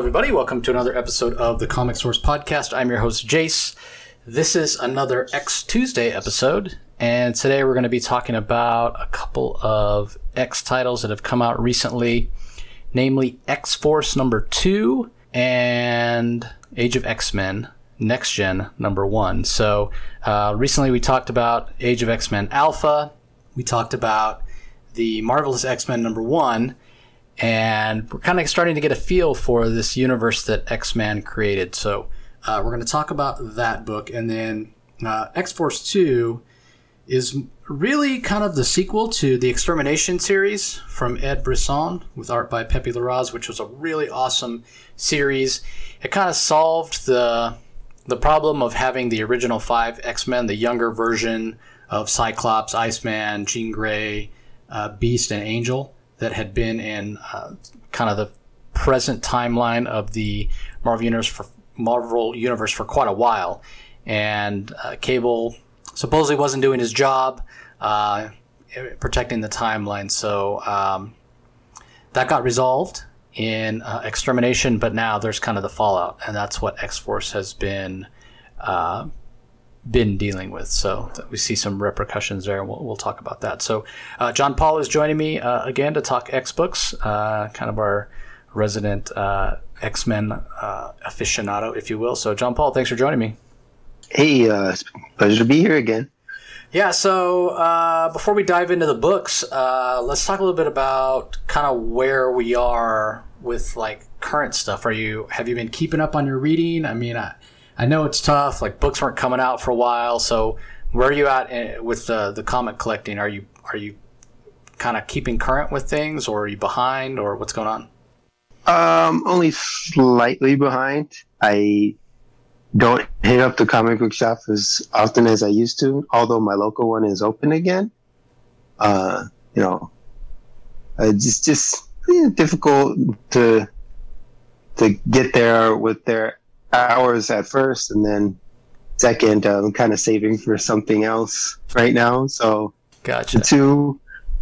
everybody. Welcome to another episode of the Comic Source Podcast. I'm your host, Jace. This is another X Tuesday episode, and today we're going to be talking about a couple of X titles that have come out recently, namely X-Force number 2 and Age of X-Men Next Gen number 1. So recently we talked about Age of X-Men Alpha. We talked about the Marvelous X-Men number 1. And we're kind of starting to get a feel for this universe that X-Men created. So we're going to talk about that book. And then X-Force 2 is really kind of the sequel to the Extermination series from Ed Brisson with art by Pepe Larraz, which was a really awesome series. It kind of solved the problem of having the original 5 X-Men, the younger version of Cyclops, Iceman, Jean Grey, Beast, and Angel, that had been in kind of the present timeline of the Marvel Universe for quite a while. And Cable supposedly wasn't doing his job protecting the timeline. So that got resolved in Extermination, but now there's kind of the fallout. And that's what X-Force has been dealing with. So we see some repercussions there, and we'll talk about that. So John Paul is joining me again to talk X-Books, kind of our resident X-Men aficionado, if you will. So John Paul, thanks for joining me. Hey, it's a pleasure to be here again. Yeah, so before we dive into the books, let's talk a little bit about kind of where we are with like current stuff. Have you been keeping up on your reading? I mean, I know it's tough. Like, books weren't coming out for a while. So where are you at with the comic collecting? Are you kind of keeping current with things, or are you behind, or what's going on? Only slightly behind. I don't hit up the comic book shop as often as I used to, although my local one is open again. It's just difficult to get there with their hours at first, and then second, I'm kind of saving for something else right now. So gotcha. The two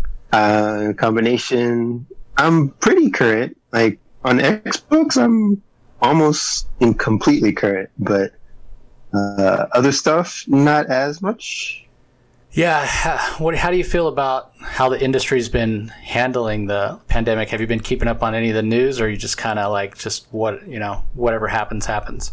combination, I'm pretty current. Like on X-Books, I'm almost completely current, but other stuff, not as much. Yeah. How do you feel about how the industry's been handling the pandemic? Have you been keeping up on any of the news, or are you just kind of like, just whatever happens?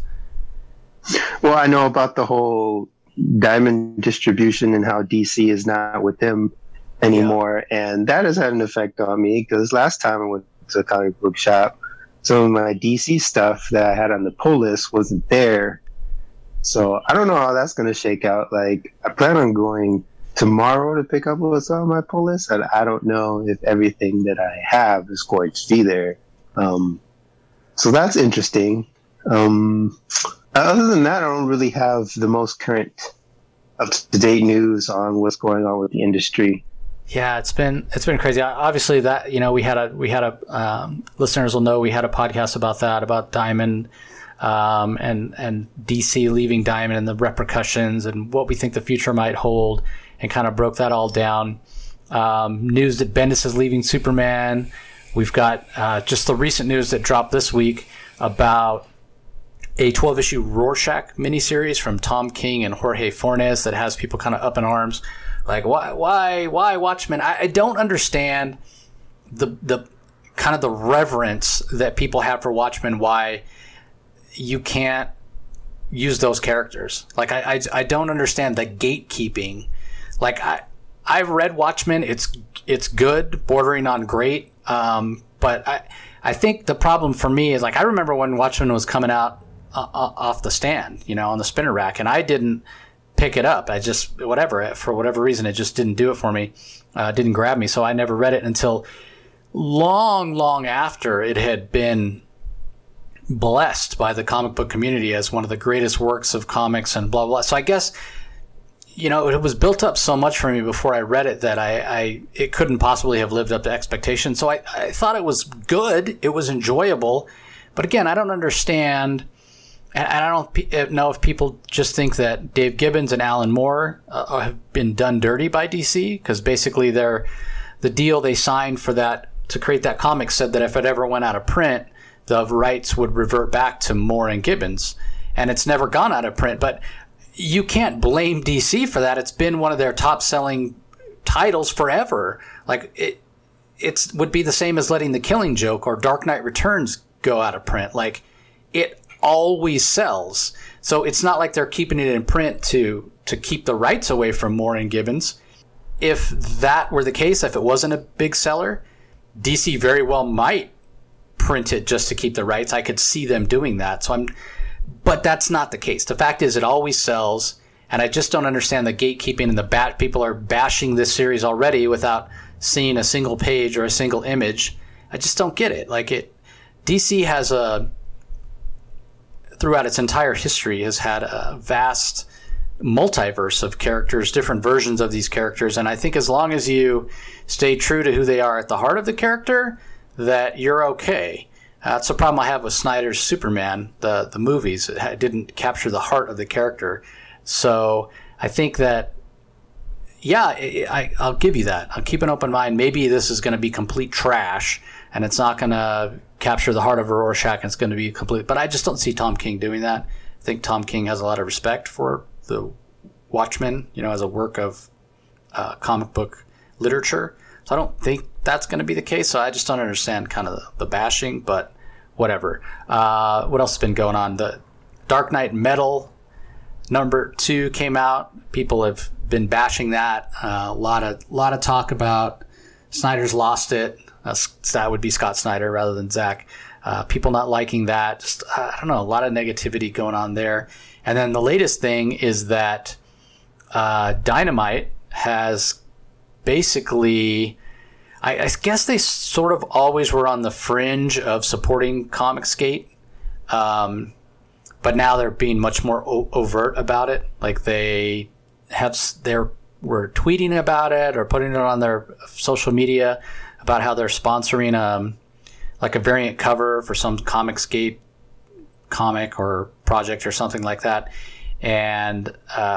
Well, I know about the whole Diamond distribution and how DC is not with them anymore. Yeah. And that has had an effect on me, because last time I went to a comic book shop, some of my DC stuff that I had on the pull list wasn't there. So I don't know how that's going to shake out. Like, I plan on going tomorrow to pick up what's on my pull list, and I don't know if everything that I have is going to be there. So that's interesting. Other than that, I don't really have the most current, up-to-date news on what's going on with the industry. Yeah, it's been crazy. Obviously, that we had a listeners will know we had a podcast about that, about Diamond, and DC leaving Diamond and the repercussions and what we think the future might hold, and kind of broke that all down. News that Bendis is leaving Superman. We've got just the recent news that dropped this week about a 12-issue Rorschach miniseries from Tom King and Jorge Fornes that has people kind of up in arms. Like, why Watchmen? I don't understand the kind of the reverence that people have for Watchmen. Why you can't use those characters? Like, I don't understand the gatekeeping. Like, I've read Watchmen. It's good, bordering on great. But I think the problem for me is, like, I remember when Watchmen was coming out off the stand, on the spinner rack, and I didn't pick it up. I just, for whatever reason, it just didn't do it for me. Didn't grab me. So I never read it until long after it had been blessed by the comic book community as one of the greatest works of comics and blah, blah. So I guess, it was built up so much for me before I read it that it couldn't possibly have lived up to expectations. So I thought it was good. It was enjoyable. But again, I don't understand. And I don't know if people just think that Dave Gibbons and Alan Moore have been done dirty by DC, because basically the deal they signed for that to create that comic said that if it ever went out of print, the rights would revert back to Moore and Gibbons, and it's never gone out of print. But you can't blame DC for that. It's been one of their top selling titles forever. Like it would be the same as letting The Killing Joke or Dark Knight Returns go out of print. Like, it always sells. So it's not like they're keeping it in print to keep the rights away from Moore and Gibbons. If that were the case, if it wasn't a big seller, DC very well might print it just to keep the rights. I could see them doing that. But that's not the case. The fact is, it always sells, and I just don't understand the gatekeeping and people are bashing this series already without seeing a single page or a single image. I just don't get it. DC has throughout its entire history has had a vast multiverse of characters, different versions of these characters, and I think as long as you stay true to who they are at the heart of the character, that you're okay. That's the problem I have with Snyder's Superman, the movies. It didn't capture the heart of the character. So I think that, yeah, I'll give you that. I'll keep an open mind. Maybe this is going to be complete trash, and it's not going to capture the heart of Rorschach, and it's going to be complete. But I just don't see Tom King doing that. I think Tom King has a lot of respect for the Watchmen, as a work of comic book literature. So I don't think that's going to be the case. So I just don't understand kind of the bashing, but whatever. What else has been going on? The Dark Knight Metal #2 came out. People have been bashing that. A lot of talk about Snyder's lost it. That would be Scott Snyder rather than Zack. People not liking that. Just, I don't know, a lot of negativity going on there. And then the latest thing is that Dynamite has basically, I guess they sort of always were on the fringe of supporting Comicsgate, but now they're being much more overt about it. Like they were tweeting about it or putting it on their social media about how they're sponsoring like a variant cover for some Comicsgate comic or project or something like that. And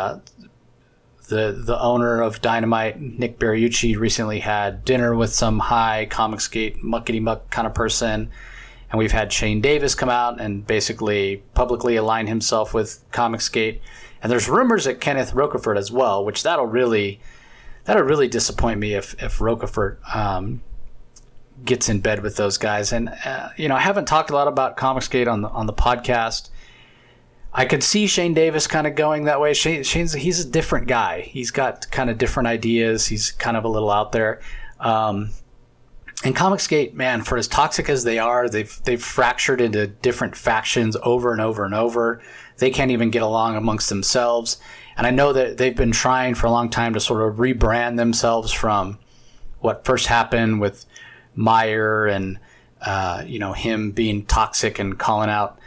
the owner of Dynamite, Nick Berriucci, recently had dinner with some high Comicsgate muckety-muck kind of person. And we've had Shane Davis come out and basically publicly align himself with Comicsgate. And there's rumors that Kenneth Rockefort as well, which that'll really disappoint me if Rockefort gets in bed with those guys. And I haven't talked a lot about Comicsgate on the podcast. I could see Shane Davis kind of going that way. He's a different guy. He's got kind of different ideas. He's kind of a little out there. And Comicsgate, man, for as toxic as they are, they've fractured into different factions over and over and over. They can't even get along amongst themselves. And I know that they've been trying for a long time to sort of rebrand themselves from what first happened with Meyer and him being toxic and calling out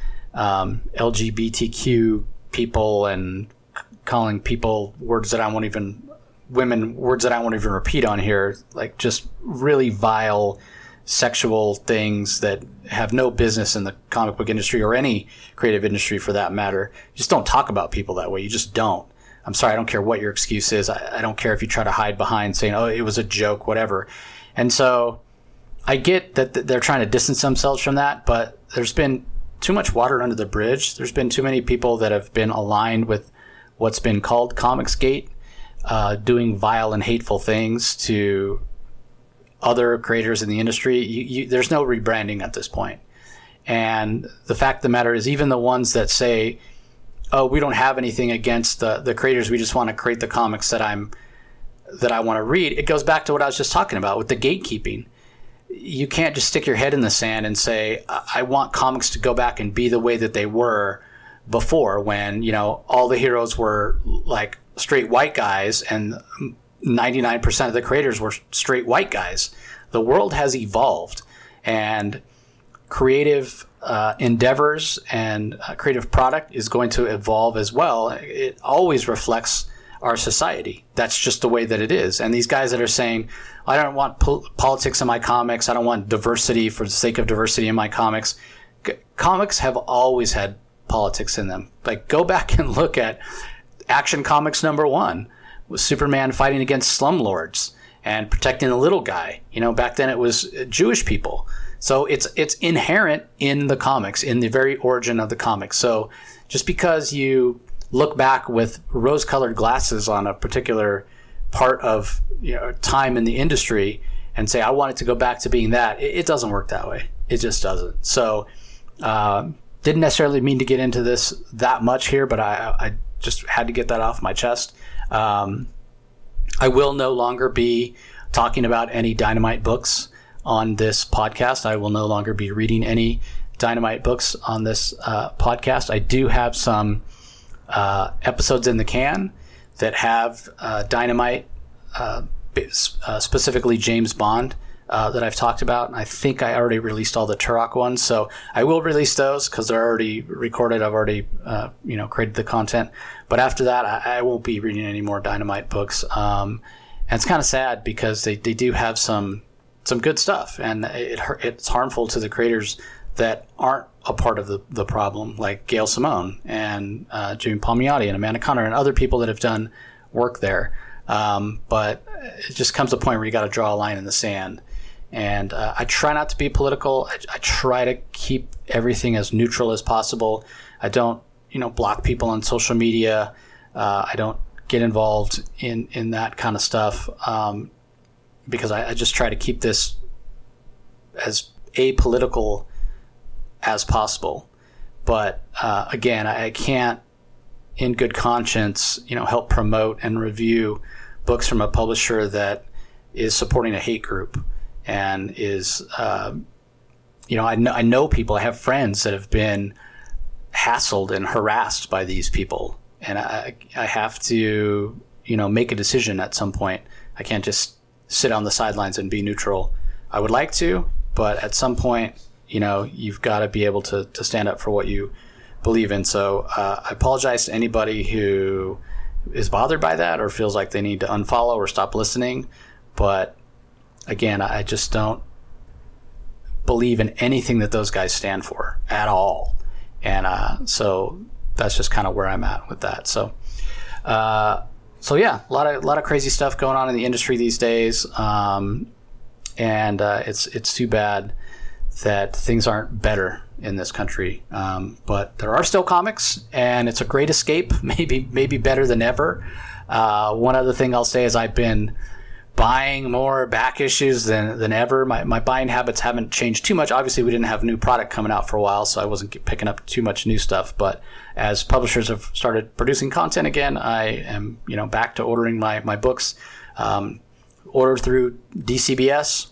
LGBTQ people and calling people words that I won't even repeat on here, like just really vile sexual things that have no business in the comic book industry or any creative industry for that matter. Just don't talk about people that way. You just don't. I'm sorry. I don't care what your excuse is. I don't care if you try to hide behind saying, oh, it was a joke, whatever. And so I get that they're trying to distance themselves from that, but there's been too much water under the bridge. There's been too many people that have been aligned with what's been called Comicsgate, doing vile and hateful things to other creators in the industry. There's no rebranding at this point. And the fact of the matter is, even the ones that say, oh, we don't have anything against the creators, we just want to create the comics that I want to read, it goes back to what I was just talking about with the gatekeeping. You can't just stick your head in the sand and say, I want comics to go back and be the way that they were before, when, all the heroes were like straight white guys and 99% of the creators were straight white guys. The world has evolved, and creative endeavors and creative product is going to evolve as well. It always reflects our society. That's just the way that it is. And these guys that are saying, I don't want politics in my comics, I don't want diversity for the sake of diversity in my comics. Comics have always had politics in them. Like, go back and look at Action Comics #1 with Superman fighting against slumlords and protecting the little guy. Back then it was Jewish people. So it's inherent in the comics, in the very origin of the comics. So just because you look back with rose-colored glasses on a particular part of time in the industry and say, I want it to go back to being that, it doesn't work that way. It just doesn't. So didn't necessarily mean to get into this that much here, but I just had to get that off my chest. I will no longer be talking about any Dynamite books on this podcast. I will no longer be reading any Dynamite books on this podcast. I do have some episodes in the can that have Dynamite, specifically James Bond, that I've talked about. I think I already released all the Turok ones, so I will release those because they're already recorded. I've already created the content. But after that, I won't be reading any more Dynamite books. And it's kind of sad because they do have some good stuff, and it's harmful to the creators that aren't a part of the problem, like Gail Simone and Jimmy Palmiotti and Amanda Conner and other people that have done work there. But it just comes to a point where you got to draw a line in the sand. And I try not to be political. I try to keep everything as neutral as possible. I don't, block people on social media. I don't get involved in that kind of stuff because I just try to keep this as apolitical as possible. But again, I can't, in good conscience, help promote and review books from a publisher that is supporting a hate group and is, I know people. I have friends that have been hassled and harassed by these people, and I have to, make a decision at some point. I can't just sit on the sidelines and be neutral. I would like to, but at some point, you've got to be able to stand up for what you believe in. So I apologize to anybody who is bothered by that or feels like they need to unfollow or stop listening. But again, I just don't believe in anything that those guys stand for at all. And so that's just kind of where I'm at with that. So yeah, a lot of crazy stuff going on in the industry these days. And it's too bad that things aren't better in this country. But there are still comics, and it's a great escape, maybe better than ever. One other thing I'll say is I've been buying more back issues than ever. My buying habits haven't changed too much. Obviously, we didn't have new product coming out for a while, so I wasn't picking up too much new stuff. But as publishers have started producing content again, I am back to ordering my books. Order through DCBS.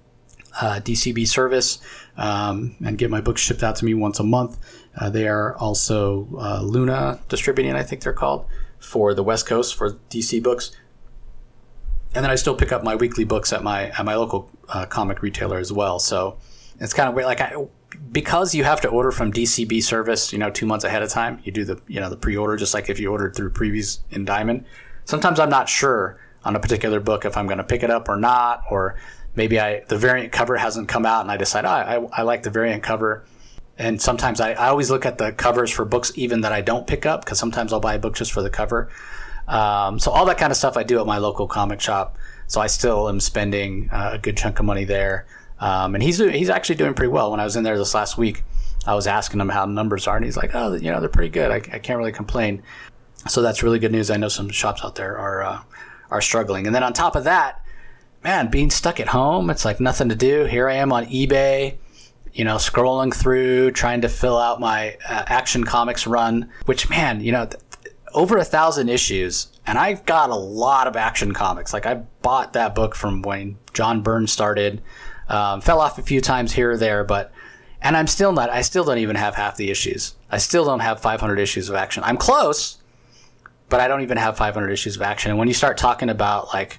DCB service, and get my books shipped out to me once a month. They are also Luna Distributing, I think they're called, for the West Coast for DC books. And then I still pick up my weekly books at my local comic retailer as well. So it's kind of weird. Because you have to order from DCB service, 2 months ahead of time. You do the pre-order, just like if you ordered through Previews in Diamond. Sometimes I'm not sure on a particular book if I'm going to pick it up or not, or maybe the variant cover hasn't come out and I decide, I like the variant cover. And sometimes I always look at the covers for books even that I don't pick up, because sometimes I'll buy a book just for the cover. So all that kind of stuff I do at my local comic shop. So I still am spending a good chunk of money there. And he's actually doing pretty well. When I was in there this last week, I was asking him how the numbers are, and he's like, oh, they're pretty good. I can't really complain. So that's really good news. I know some shops out there are struggling. And then on top of that, man, being stuck at home, it's like nothing to do. Here I am on eBay, scrolling through, trying to fill out my Action Comics run, which, man, over 1,000 issues. And I've got a lot of Action Comics. Like, I bought that book from when John Byrne started, fell off a few times here or there, and I still don't even have half the issues. I still don't have 500 issues of Action. I'm close, but I don't even have 500 issues of Action. And when you start talking about, like,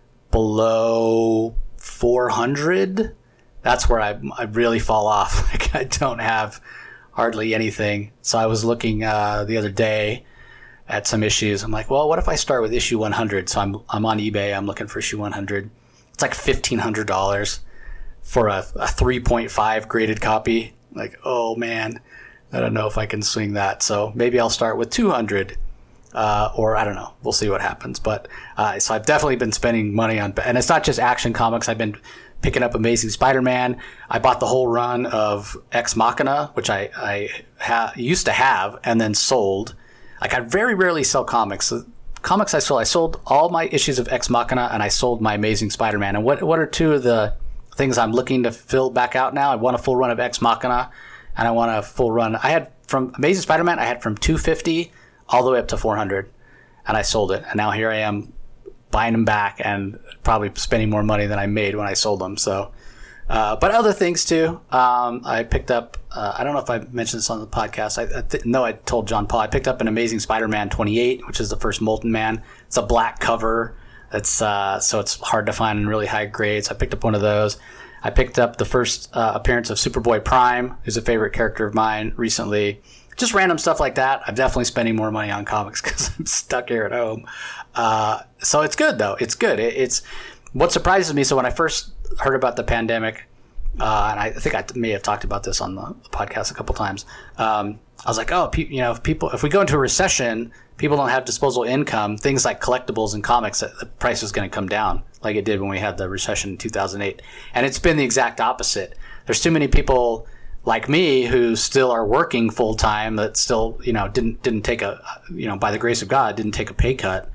below 400, that's where I really fall off. Like, I don't have hardly anything. So I was looking the other day at some issues. I'm like, well, what if I start with issue 100? So I'm on eBay. I'm looking for issue 100. It's like $1,500 for a 3.5 graded copy. Like, oh man, I don't know if I can swing that. So maybe I'll start with 200. Or I don't know. We'll see what happens. But so I've definitely been spending money on, and it's not just Action Comics. I've been picking up Amazing Spider-Man. I bought the whole run of Ex Machina, which I used to have and then sold. Like, I very rarely sell comics. The comics I sold all my issues of Ex Machina, and I sold my Amazing Spider-Man. And what are two of the things I'm looking to fill back out now? I want a full run of Ex Machina, and I want a full run. I had from Amazing Spider-Man, I had from 250 all the way up to 400, and I sold it. And now here I am buying them back and probably spending more money than I made when I sold them. So, but other things too. I picked up, I don't know if I mentioned this on the podcast. I told John Paul, I picked up an Amazing Spider-Man 28, which is the first Molten Man. It's a black cover. It's, so it's hard to find in really high grades. I picked up one of those. I picked up the first appearance of Superboy Prime, who's a favorite character of mine recently. Just random stuff like that. I'm definitely spending more money on comics because I'm stuck here at home. So it's good, though. It's good. It's what surprises me. So when I first heard about the pandemic, and I think I may have talked about this on the podcast a couple times, I was like, if we go into a recession, people don't have disposable income. Things like collectibles and comics, the price is going to come down like it did when we had the recession in 2008. And it's been the exact opposite. There's too many people like me who still are working full time that still, didn't take by the grace of God, didn't take a pay cut,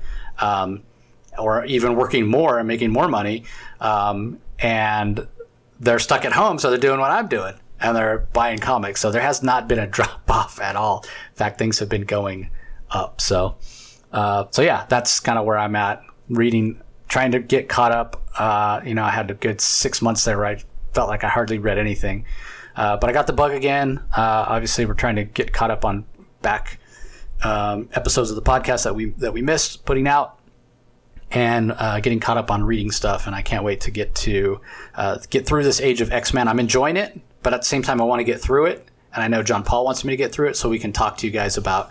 or even working more and making more money. And they're stuck at home. So they're doing what I'm doing and they're buying comics. So there has not been a drop off at all. In fact, things have been going up. So yeah, that's kind of where I'm at, reading, trying to get caught up. I had a good 6 months there where I felt like I hardly read anything. But I got the bug again. Obviously, we're trying to get caught up on back episodes of the podcast that we missed putting out, and getting caught up on reading stuff. And I can't wait to get through this Age of X-Men. I'm enjoying it, but at the same time, I want to get through it. And I know John Paul wants me to get through it, so we can talk to you guys about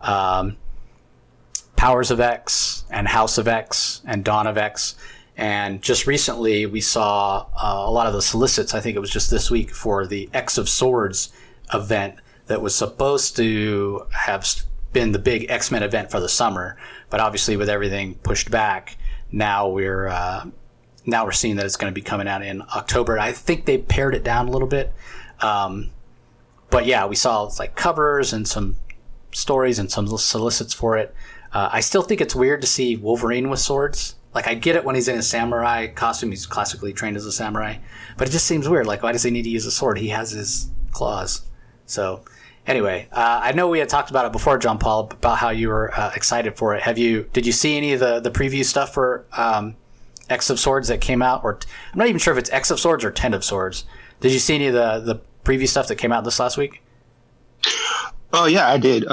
Powers of X and House of X and Dawn of X. And just recently, we saw a lot of the solicits. I think it was just this week for the X of Swords event that was supposed to have been the big X-Men event for the summer, but obviously with everything pushed back, now we're seeing that it's going to be coming out in October. I think they pared it down a little bit, but yeah, we saw like covers and some stories and some solicits for it. I still think it's weird to see Wolverine with swords. Like, I get it when he's in a samurai costume. He's classically trained as a samurai. But it just seems weird. Like, why does he need to use a sword? He has his claws. So, anyway, I know we had talked about it before, John Paul, about how you were excited for it. Did you see any of the preview stuff for X of Swords that came out? Or I'm not even sure if it's X of Swords or Ten of Swords. Did you see any of the preview stuff that came out this last week? Oh, yeah, I did.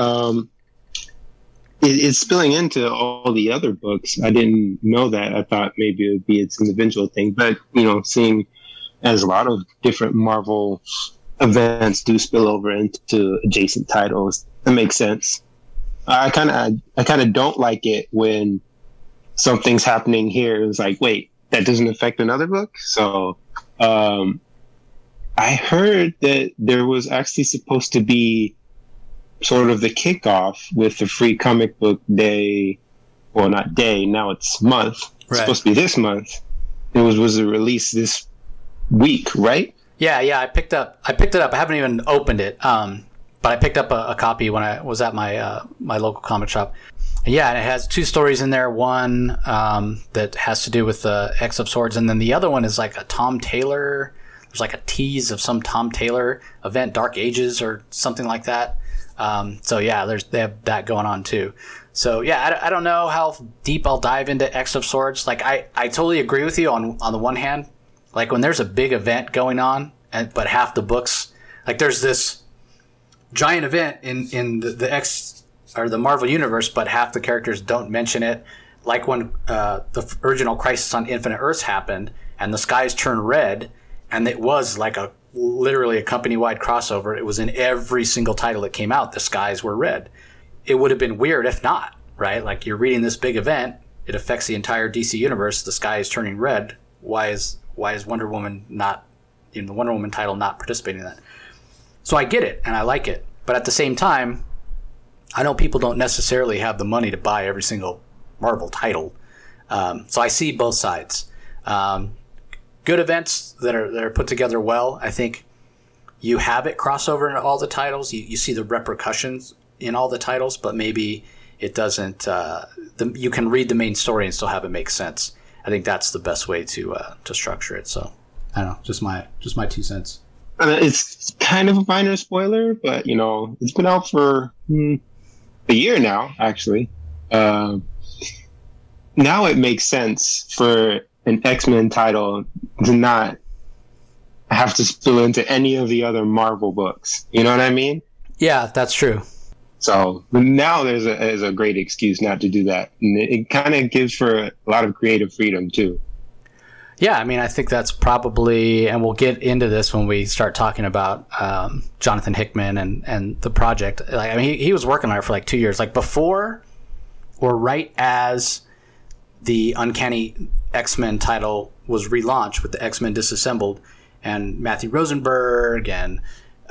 It's spilling into all the other books. I didn't know that. I thought maybe it would be its individual thing. But, seeing as a lot of different Marvel events do spill over into adjacent titles, it makes sense. I kind of don't like it when something's happening here. It's like, wait, that doesn't affect another book? So I heard that there was actually supposed to be sort of the kickoff with the free comic book day, well, not day, now it's month. Right. It's supposed to be this month. It was a release this week, right? Yeah, I picked it up. I haven't even opened it, but I picked up a copy when I was at my my local comic shop. And yeah, and it has two stories in there. One that has to do with the X of Swords, and then the other one is like a Tom Taylor. There's like a tease of some Tom Taylor event, Dark Ages or something like that. So yeah, they have that going on too. So yeah, I don't know how deep I'll dive into X of Swords. Like I totally agree with you on the one hand, like when there's a big event going on, but half the books, like there's this giant event in the X or the Marvel universe, but half the characters don't mention it. Like when the original Crisis on Infinite Earths happened and the skies turned red, and it was like literally a company-wide crossover. It was in every single title that came out. The skies were red. It would have been weird if not, right? Like you're reading this big event. It affects the entire DC universe. The sky is turning red. Why is Wonder Woman not, the Wonder Woman title not participating in that? So I get it and I like it. But at the same time, I know people don't necessarily have the money to buy every single Marvel title. So I see both sides. good events that are put together well. I think you have it crossover in all the titles. You see the repercussions in all the titles, but maybe it doesn't. You can read the main story and still have it make sense. I think that's the best way to structure it. So I don't know, just my 2 cents. It's kind of a minor spoiler, but it's been out for a year now, actually. Now it makes sense for an X-Men title to not have to spill into any of the other Marvel books. You know what I mean? Yeah, that's true. So now there's a great excuse not to do that. And it kind of gives for a lot of creative freedom, too. Yeah, I mean, I think that's probably, and we'll get into this when we start talking about Jonathan Hickman and the project. Like, I mean, he was working on it for like 2 years. Like before or right as the Uncanny X-Men title was relaunched with the X-Men Disassembled, and Matthew Rosenberg and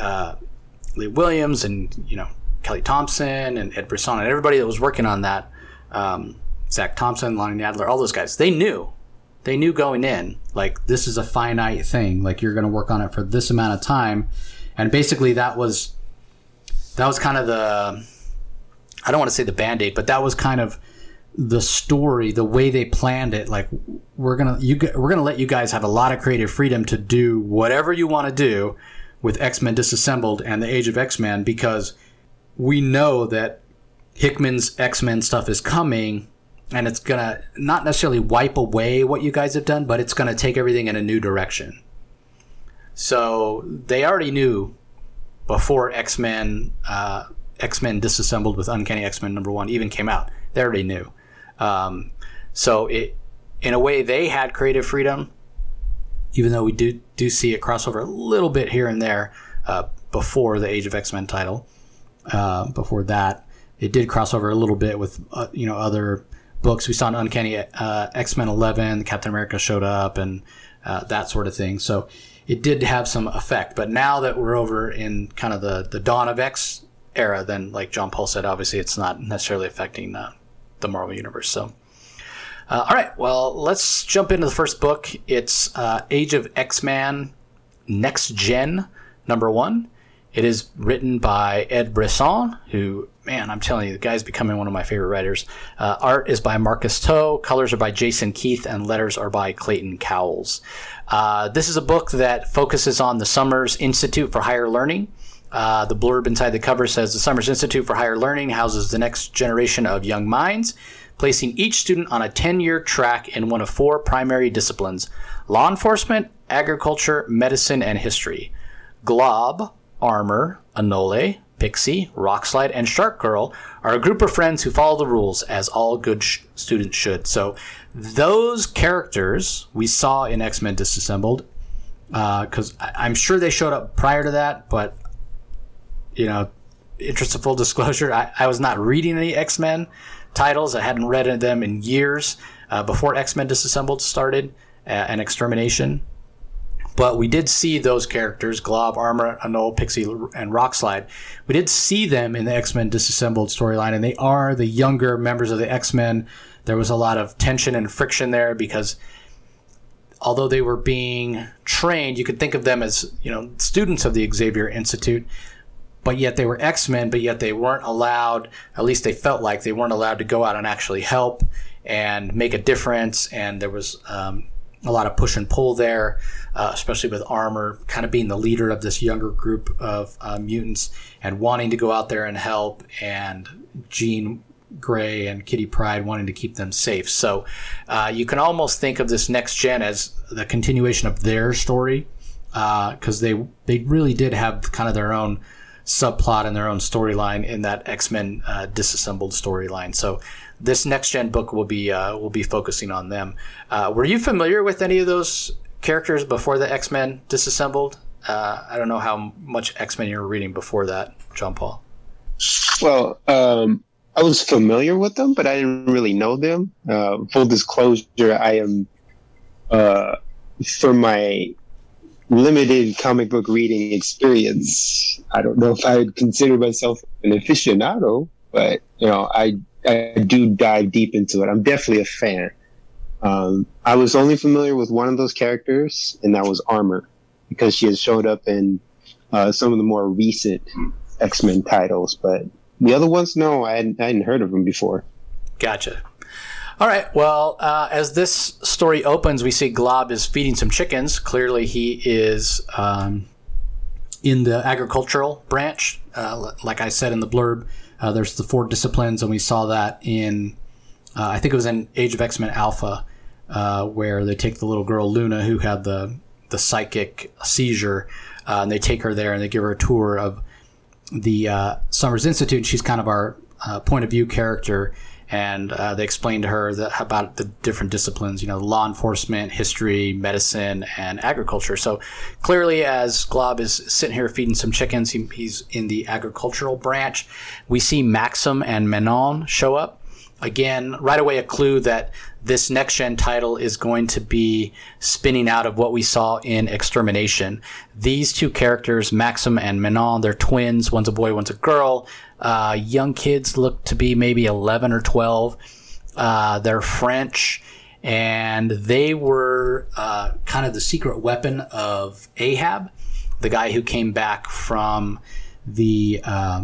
Lee Williams and, Kelly Thompson and Ed Brisson and everybody that was working on that, Zach Thompson, Lonnie Nadler, all those guys, they knew going in, like, this is a finite thing. Like, you're going to work on it for this amount of time. And basically that was kind of the, I don't want to say the Band-Aid, but that was kind of the story, the way they planned it. Like, we're going to let you guys have a lot of creative freedom to do whatever you want to do with X-Men Disassembled and the Age of X-Men, because we know that Hickman's X-Men stuff is coming, and it's going to not necessarily wipe away what you guys have done, but it's going to take everything in a new direction. So they already knew before X-Men Disassembled with Uncanny X-Men #1 even came out. They already knew. So in a way, they had creative freedom, even though we do see it cross over a little bit here and there before the Age of X-Men title. Before that, it did cross over a little bit with other books. We saw an Uncanny X-Men 11, Captain America showed up, and that sort of thing. So it did have some effect. But now that we're over in kind of the Dawn of X era, then, like John Paul said, obviously it's not necessarily affecting the Marvel Universe. So, all right, well, let's jump into the first book. It's Age of X-Men Next Gen #1. It is written by Ed Brisson, who, man, I'm telling you, the guy's becoming one of my favorite writers. Art is by Marcus To, colors are by Jason Keith, and letters are by Clayton Cowles. This is a book that focuses on the Summers Institute for Higher Learning. The blurb inside the cover says, the Summers Institute for Higher Learning houses the next generation of young minds, placing each student on a 10-year track in one of 4 primary disciplines: law enforcement, agriculture, medicine, and history. Glob, Armor, Anole, Pixie, Rockslide, and Shark Girl are a group of friends who follow the rules, as all good students should. So those characters we saw in X-Men Disassembled, because I'm sure they showed up prior to that, but, interest of full disclosure, I was not reading any X-Men titles. I hadn't read them in years before X-Men Disassembled started and Extermination. But we did see those characters, Glob, Armor, Anole, Pixie, and Rockslide. We did see them in the X-Men Disassembled storyline, and they are the younger members of the X-Men. There was a lot of tension and friction there because although they were being trained, you could think of them as, students of the Xavier Institute, but yet they were X-Men, but yet they weren't allowed, at least they felt like they weren't allowed to go out and actually help and make a difference. And there was a lot of push and pull there, especially with Armor kind of being the leader of this younger group of mutants and wanting to go out there and help, and Jean Grey and Kitty Pryde wanting to keep them safe. So you can almost think of this Next Gen as the continuation of their story, because they really did have kind of their own subplot and their own storyline in that X-Men Disassembled storyline. So this Next Gen book will be focusing on them. Were you familiar with any of those characters before the X-Men Disassembled? I don't know how much X-Men you were reading before that, John Paul. Well, I was familiar with them, but I didn't really know them. Full disclosure, I am, for my limited comic book reading experience, I don't know if I would consider myself an aficionado, but I do dive deep into it. I'm definitely a fan. I was only familiar with one of those characters, and that was Armor, because she has showed up in some of the more recent X-Men titles. But the other ones, no, I hadn't heard of them before. Gotcha. All right. Well, as this story opens, we see Glob is feeding some chickens. Clearly, he is in the agricultural branch. Like I said in the blurb, there's the 4 disciplines, and we saw that in, I think it was in Age of X-Men Alpha, where they take the little girl Luna, who had the psychic seizure, and they take her there and they give her a tour of the Summers Institute. She's kind of our point of view character. And they explained to her about the different disciplines, law enforcement, history, medicine, and agriculture. So clearly, as Glob is sitting here feeding some chickens, he's in the agricultural branch. We see Maxim and Manon show up. Again, right away, a clue that this next-gen title is going to be spinning out of what we saw in Extermination. These 2 characters, Maxim and Manon, they're twins. One's a boy, one's a girl. Young kids, look to be maybe 11 or 12. They're French, and they were kind of the secret weapon of Ahab, the guy who came back from the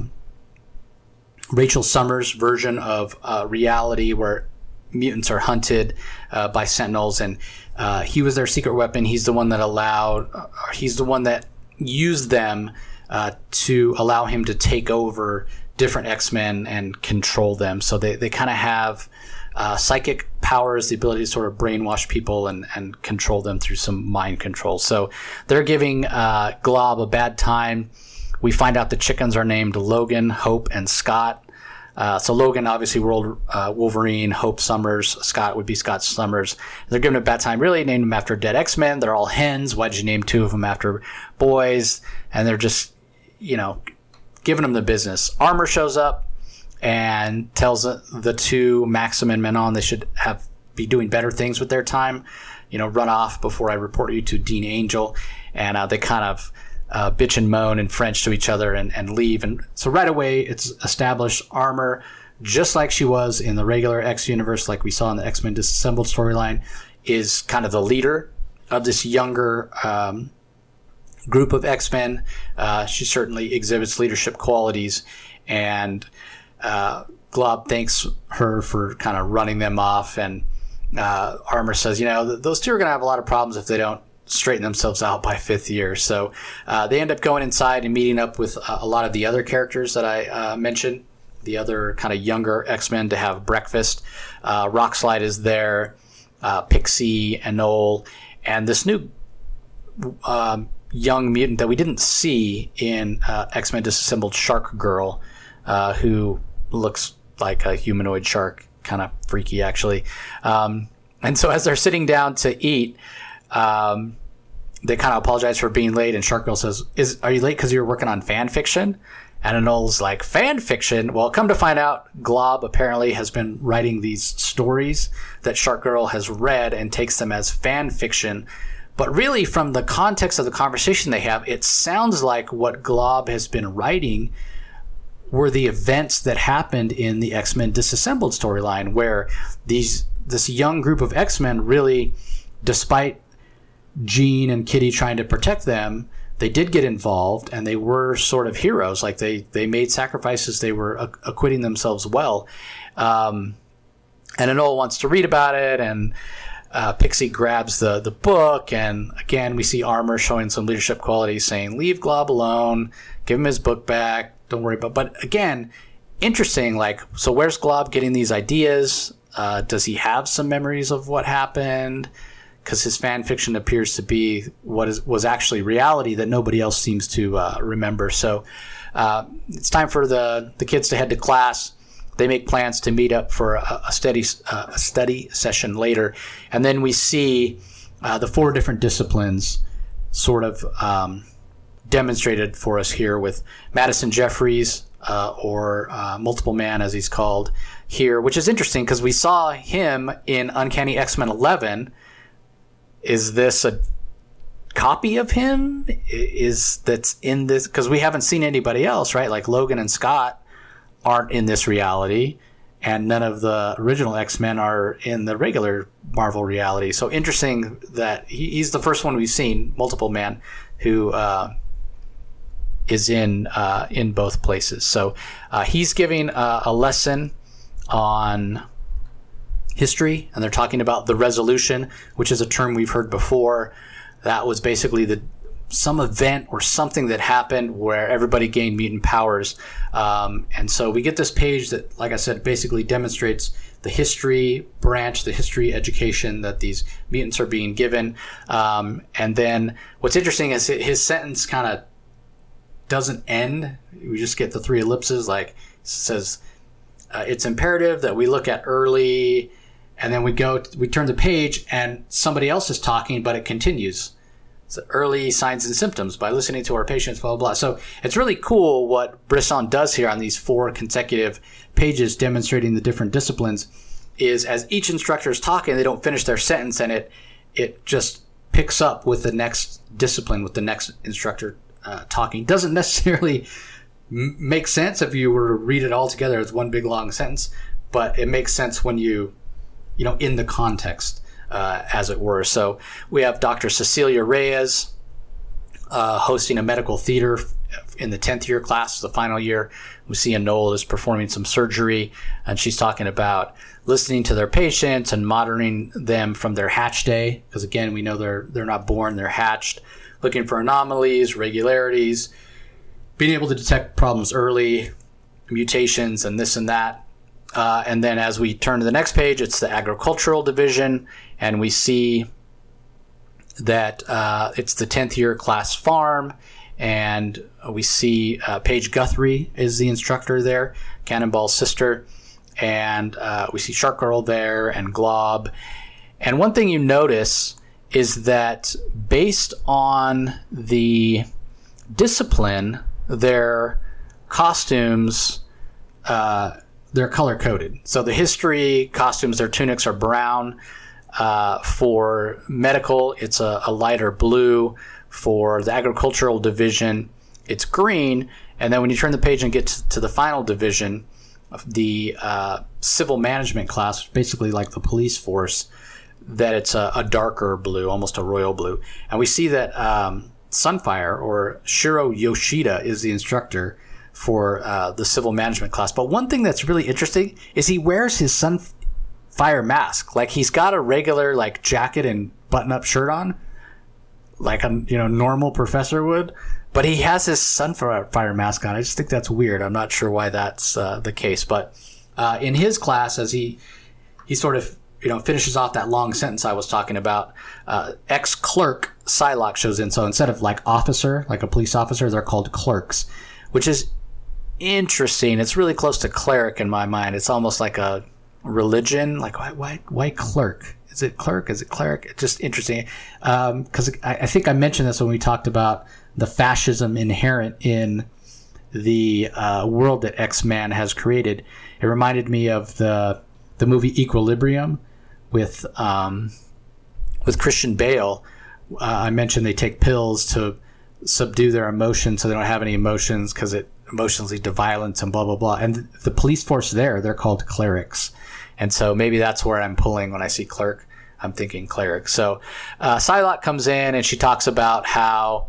Rachel Summers version of reality, where mutants are hunted by Sentinels, and he was their secret weapon. He's the one that he's the one that used them to allow him to take over different X-Men and control them. So they kind of have psychic powers, the ability to sort of brainwash people and control them through some mind control. So they're giving Glob a bad time. We find out the chickens are named Logan, Hope, and Scott. So Logan, obviously, Wolverine, Hope Summers, Scott would be Scott Summers. They're giving him a bad time. Really named them after dead X-Men. They're all hens. Why'd you name 2 of them after boys? And they're just, giving them the business. Armor shows up and tells the 2, Maxim and Manon, they should be doing better things with their time. Run off before I report you to Dean Angel. And they kind of bitch and moan in French to each other and leave. And so right away, it's established Armor, just like she was in the regular X universe, like we saw in the X-Men Disassembled storyline, is kind of the leader of this younger group of X-Men. She certainly exhibits leadership qualities, and Glob thanks her for kind of running them off. And Armor says, those 2 are going to have a lot of problems if they don't straighten themselves out by 5th year. So they end up going inside and meeting up with a lot of the other characters that I mentioned, the other kind of younger X-Men, to have breakfast. Rockslide is there, Pixie, Anole, and this new young mutant that we didn't see in X-Men Disassembled, Shark Girl, who looks like a humanoid shark, kind of freaky, actually. And so as they're sitting down to eat, they kind of apologize for being late, and Shark Girl says, are you late because you're working on fan fiction? And Anole's like, fan fiction? Well, come to find out, Glob apparently has been writing these stories that Shark Girl has read and takes them as fan fiction. But really, from the context of the conversation they have, it sounds like what Glob has been writing were the events that happened in the X-Men Disassembled storyline, where this young group of X-Men really, despite Jean and Kitty trying to protect them, they did get involved, and they were sort of heroes. Like they made sacrifices. They were acquitting themselves well. And Anole wants to read about it, and Pixie grabs the book, and again we see Armor showing some leadership qualities, saying, leave Glob alone, give him his book back, don't worry about. But again, interesting, so where's Glob getting these ideas? Does he have some memories of what happened? Because his fan fiction appears to be what was actually reality that nobody else seems to remember. So it's time for the kids to head to class. They make plans to meet up for a study session later. And then we see the 4 different disciplines sort of demonstrated for us here with Madison Jeffries, or Multiple Man as he's called here, which is interesting because we saw him in Uncanny X-Men 11. Is this a copy of him? That's in this? Because we haven't seen anybody else, right? Like Logan and Scott aren't in this reality, and none of the original X-Men are in the regular Marvel reality. So interesting that he's the first one we've seen, Multiple Man, who is in both places. So he's giving a lesson on history, and they're talking about the Resolution, which is a term we've heard before. That was basically some event or something that happened where everybody gained mutant powers. And so we get this page that, like I said, basically demonstrates the history branch, the history education that these mutants are being given. And then what's interesting is his sentence kind of doesn't end. We just get the 3 ellipses, like it says, it's imperative that we look at early, and then we turn the page and somebody else is talking, but it continues. So early signs and symptoms by listening to our patients, blah, blah, blah. So it's really cool what Brisson does here on these 4 consecutive pages demonstrating the different disciplines is as each instructor is talking, they don't finish their sentence, and it just picks up with the next discipline, with the next instructor talking. Doesn't necessarily make sense if you were to read it all together as one big long sentence, but it makes sense when you in the context, as it were. So we have Dr. Cecilia Reyes hosting a medical theater in the 10th year class, the final year. Lucia Knoll is performing some surgery, and she's talking about listening to their patients and monitoring them from their hatch day, because again, we know they're not born, they're hatched, looking for anomalies, regularities, being able to detect problems early, mutations, and this and that. And then as we turn to the next page, it's the agricultural division, and we see that it's the 10th year class farm, and we see Paige Guthrie is the instructor there, Cannonball's sister, and we see Shark Girl there and Glob. And one thing you notice is that based on the discipline, their costumes, they're color-coded. So the history costumes, their tunics are brown. For medical, it's a lighter blue. For the agricultural division, it's green. And then when you turn the page and get to the final division, the civil management class, basically like the police force, that it's a darker blue, almost a royal blue. And we see that Sunfire, or Shiro Yoshida, is the instructor for the civil management class. But one thing that's really interesting is he wears his Sunfire mask. Like, he's got a regular jacket and button-up shirt on, like a normal professor would, but he has his Sunfire mask on. I just think that's weird. I'm not sure why that's the case. But in his class, as he sort of finishes off that long sentence I was talking about, ex-clerk Psylocke shows in. So instead of officer, like a police officer, they're called clerks, which is interesting. It's really close to cleric in my mind. It's almost like a religion. Like, why clerk? Is it clerk? Is it cleric? It's just interesting. Because I think I mentioned this when we talked about the fascism inherent in the world that X-Man has created. It reminded me of the movie Equilibrium with Christian Bale. I mentioned they take pills to subdue their emotions so they don't have any emotions because it emotions lead to violence and blah, blah, blah. And the police force they're called clerics. And so maybe that's where I'm pulling when I see clerk. I'm thinking cleric. So Psylocke comes in and she talks about how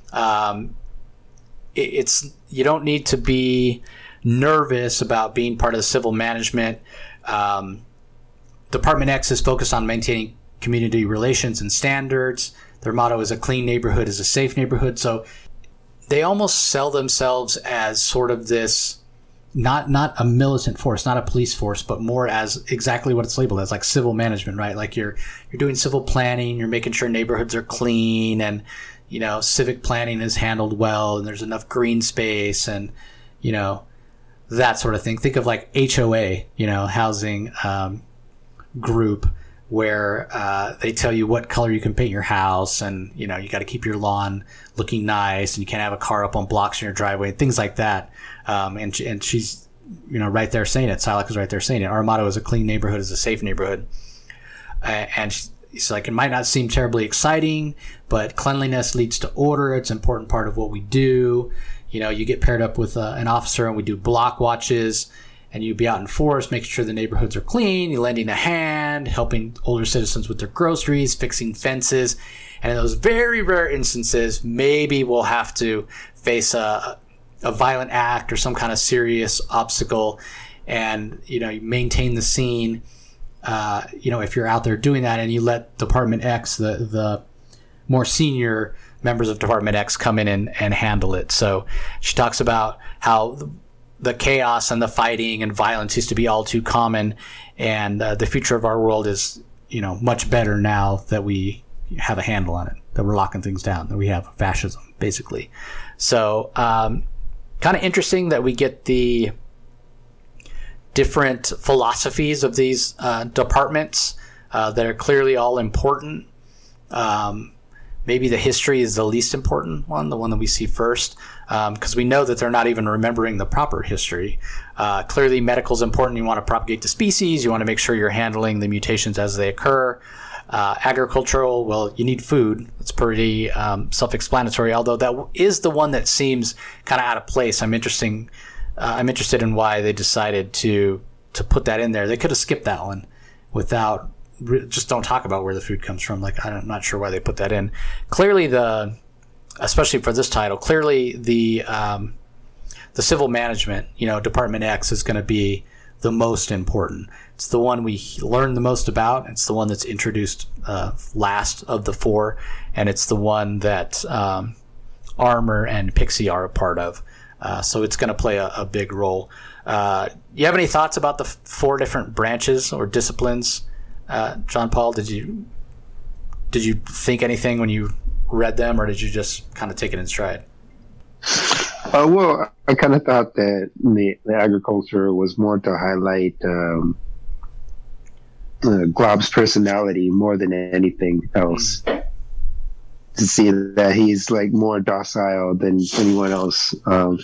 you don't need to be nervous about being part of the civil management. Department X is focused on maintaining community relations and standards. Their motto is a clean neighborhood is a safe neighborhood. So they almost sell themselves as sort of this, not a militant force, not a police force, but more as exactly what it's labeled as, like civil management, right? Like you're doing civil planning, you're making sure neighborhoods are clean, and civic planning is handled well, and there's enough green space, and that sort of thing. Think of like HOA, housing group, where they tell you what color you can paint your house, and you got to keep your lawn looking nice, and you can't have a car up on blocks in your driveway, things like that. And she's right there saying it. Psylocke is right there saying it. Our motto is a clean neighborhood is a safe neighborhood. And she's like, it might not seem terribly exciting, but cleanliness leads to order. It's an important part of what we do. You get paired up with an officer, and we do block watches. and you'd be out in force, making sure the neighborhoods are clean, you're lending a hand, helping older citizens with their groceries, fixing fences. And in those very rare instances, maybe we'll have to face a violent act or some kind of serious obstacle, and you maintain the scene. If you're out there doing that, and you let Department X, the more senior members of Department X, come in and handle it. So she talks about how the chaos and the fighting and violence used to be all too common, and the future of our world is much better now that we have a handle on it, that we're locking things down, that we have fascism, basically. So kind of interesting that we get the different philosophies of these departments that are clearly all important. Maybe the history is the least important one, the one that we see first, because we know that they're not even remembering the proper history. Clearly, medical is important. You want to propagate the species. You want to make sure you're handling the mutations as they occur. Agricultural, well, you need food. It's pretty self-explanatory, although that is the one that seems kind of out of place. I'm interested in why they decided to put that in there. They could have skipped that one without just don't talk about where the food comes from. Like, I'm not sure why they put that in. Clearly, especially for this title, clearly the civil management, Department X, is going to be the most important. It's the one we learn the most about. It's the one that's introduced last of the four, and it's the one that Armor and Pixie are a part of. So it's going to play a big role. You have any thoughts about the four different branches or disciplines? John Paul, did you think anything when you read them, or did you just kind of take it in stride? Well, I kind of thought that the agriculture was more to highlight Glob's personality more than anything else. To see that he's like more docile than anyone else. But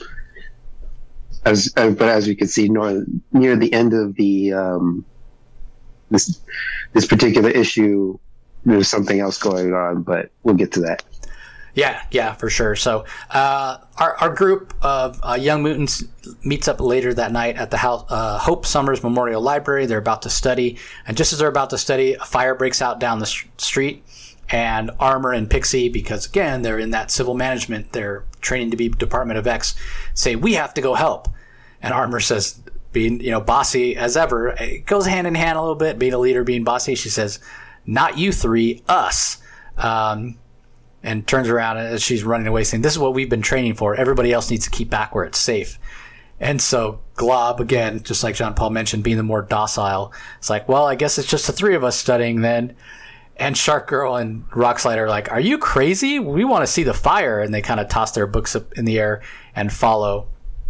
as you can see, near the end of the this particular issue, there's something else going on, but we'll get to that. Yeah, for sure. So our group of young mutants meets up later that night at the Hope Summers Memorial Library. They're about to study, and just as they're about to study, a fire breaks out down the street, and Armor and Pixie, because again they're in that civil management, they're training to be Department of X, say, we have to go help. And Armor says, being bossy as ever, it goes hand in hand a little bit, being a leader, being bossy. She says, not you three, us. And turns around as she's running away saying, this is what we've been training for. Everybody else needs to keep back where it's safe. And so Glob, again, just like John Paul mentioned, being the more docile, it's like, well, I guess it's just the three of us studying then. And Shark Girl and Rockslide are like, are you crazy? We want to see the fire. And they kind of toss their books up in the air and follow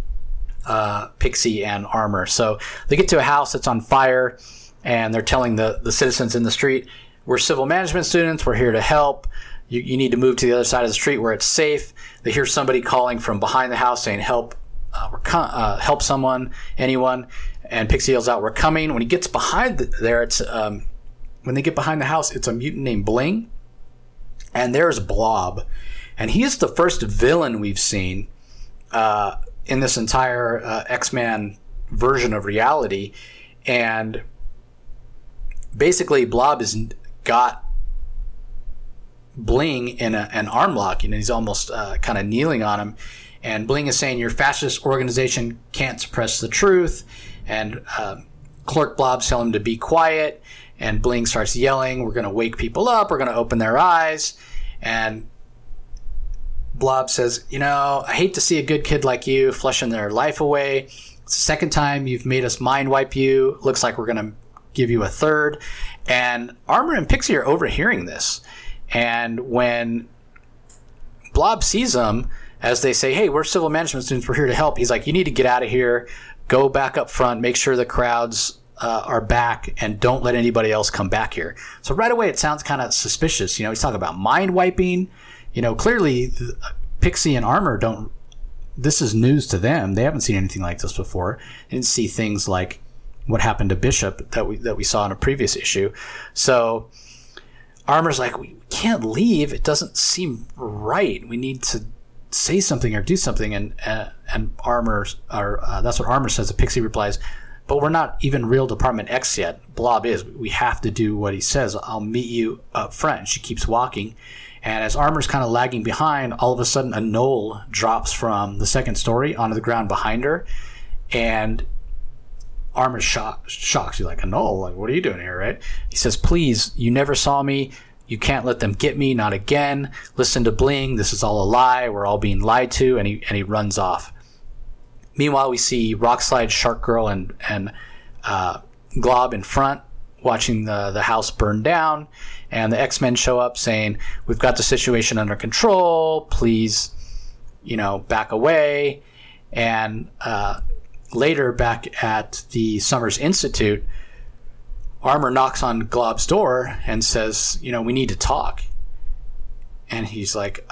Pixie and Armor. So they get to a house that's on fire, and they're telling the citizens in the street, we're civil management students. We're here to help. You need to move to the other side of the street where it's safe. They hear somebody calling from behind the house saying, help, help someone, anyone. And Pixie yells out, we're coming. When he gets behind there, it's when they get behind the house, it's a mutant named Bling. And there's Blob. And he is the first villain we've seen in this entire X-Man version of reality. And basically, Blob has got Bling in an arm lock, he's almost kind of kneeling on him, and Bling is saying, your fascist organization can't suppress the truth, and Clerk Blob's telling him to be quiet, and Bling starts yelling, we're going to wake people up, we're going to open their eyes, and Blob says, I hate to see a good kid like you flushing their life away. It's the second time you've made us mind wipe you. Looks like we're going to give you a third. And Armor and Pixie are overhearing this. And when Blob sees them, as they say, hey, we're civil management students, we're here to help, he's like, you need to get out of here, go back up front, make sure the crowds are back, and don't let anybody else come back here. So right away, it sounds kind of suspicious. He's talking about mind wiping. Clearly, Pixie and Armor this is news to them. They haven't seen anything like this before. They didn't see things like what happened to Bishop that we saw in a previous issue. So Armor's like, we can't leave. It doesn't seem right. We need to say something or do something. And Armor, that's what Armor says. And Pixie replies, but we're not even real Department X yet. Blob is. We have to do what he says. I'll meet you up front. She keeps walking. And as Armor's kind of lagging behind, all of a sudden a knoll drops from the second story onto the ground behind her. And Armor's shocked. She's like, a knoll? Like, what are you doing here, right? He says, please, you never saw me. You can't let them get me, not again. Listen to Bling. This is all a lie. We're all being lied to. And he runs off. Meanwhile, we see Rockslide, Shark Girl, and Glob in front, watching the house burn down. And the X-Men show up saying, we've got the situation under control. Please, back away. And later, back at the Summers Institute, Armor knocks on Glob's door and says, we need to talk. And he's like,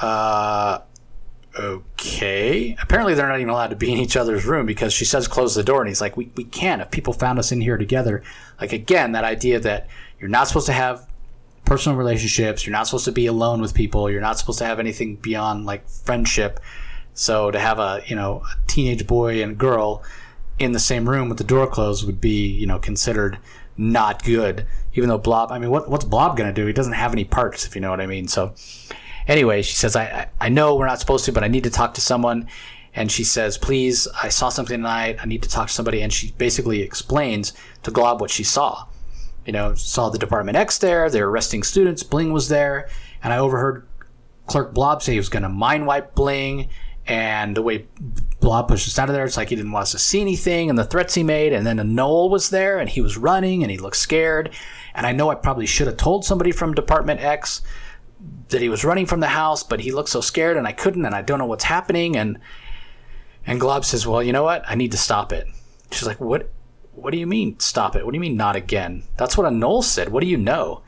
okay. Apparently they're not even allowed to be in each other's room because she says close the door, and he's like, we can't. If people found us in here together. Like, again, that idea that you're not supposed to have personal relationships, you're not supposed to be alone with people, you're not supposed to have anything beyond like friendship. So to have a teenage boy and girl in the same room with the door closed would be considered not good. Even though Blob, what's Blob gonna do? He doesn't have any parts, if you know what I mean. So anyway, she says, I know we're not supposed to, but I need to talk to someone. And she says, please, I saw something tonight. I need to talk to somebody. And she basically explains to Glob what she saw. Saw the Department X there. They were arresting students. Bling was there. And I overheard Clerk Blob say he was going to mind wipe Bling. And the way Blob pushed us out of there, it's like he didn't want us to see anything. And the threats he made. And then a knoll was there. And he was running. And he looked scared. And I know I probably should have told somebody from Department X that he was running from the house, but he looked so scared and I couldn't, and I don't know what's happening. And Glob says, well, you know what? I need to stop it. She's like, what do you mean stop it? What do you mean not again? That's what a knoll said. What do you know?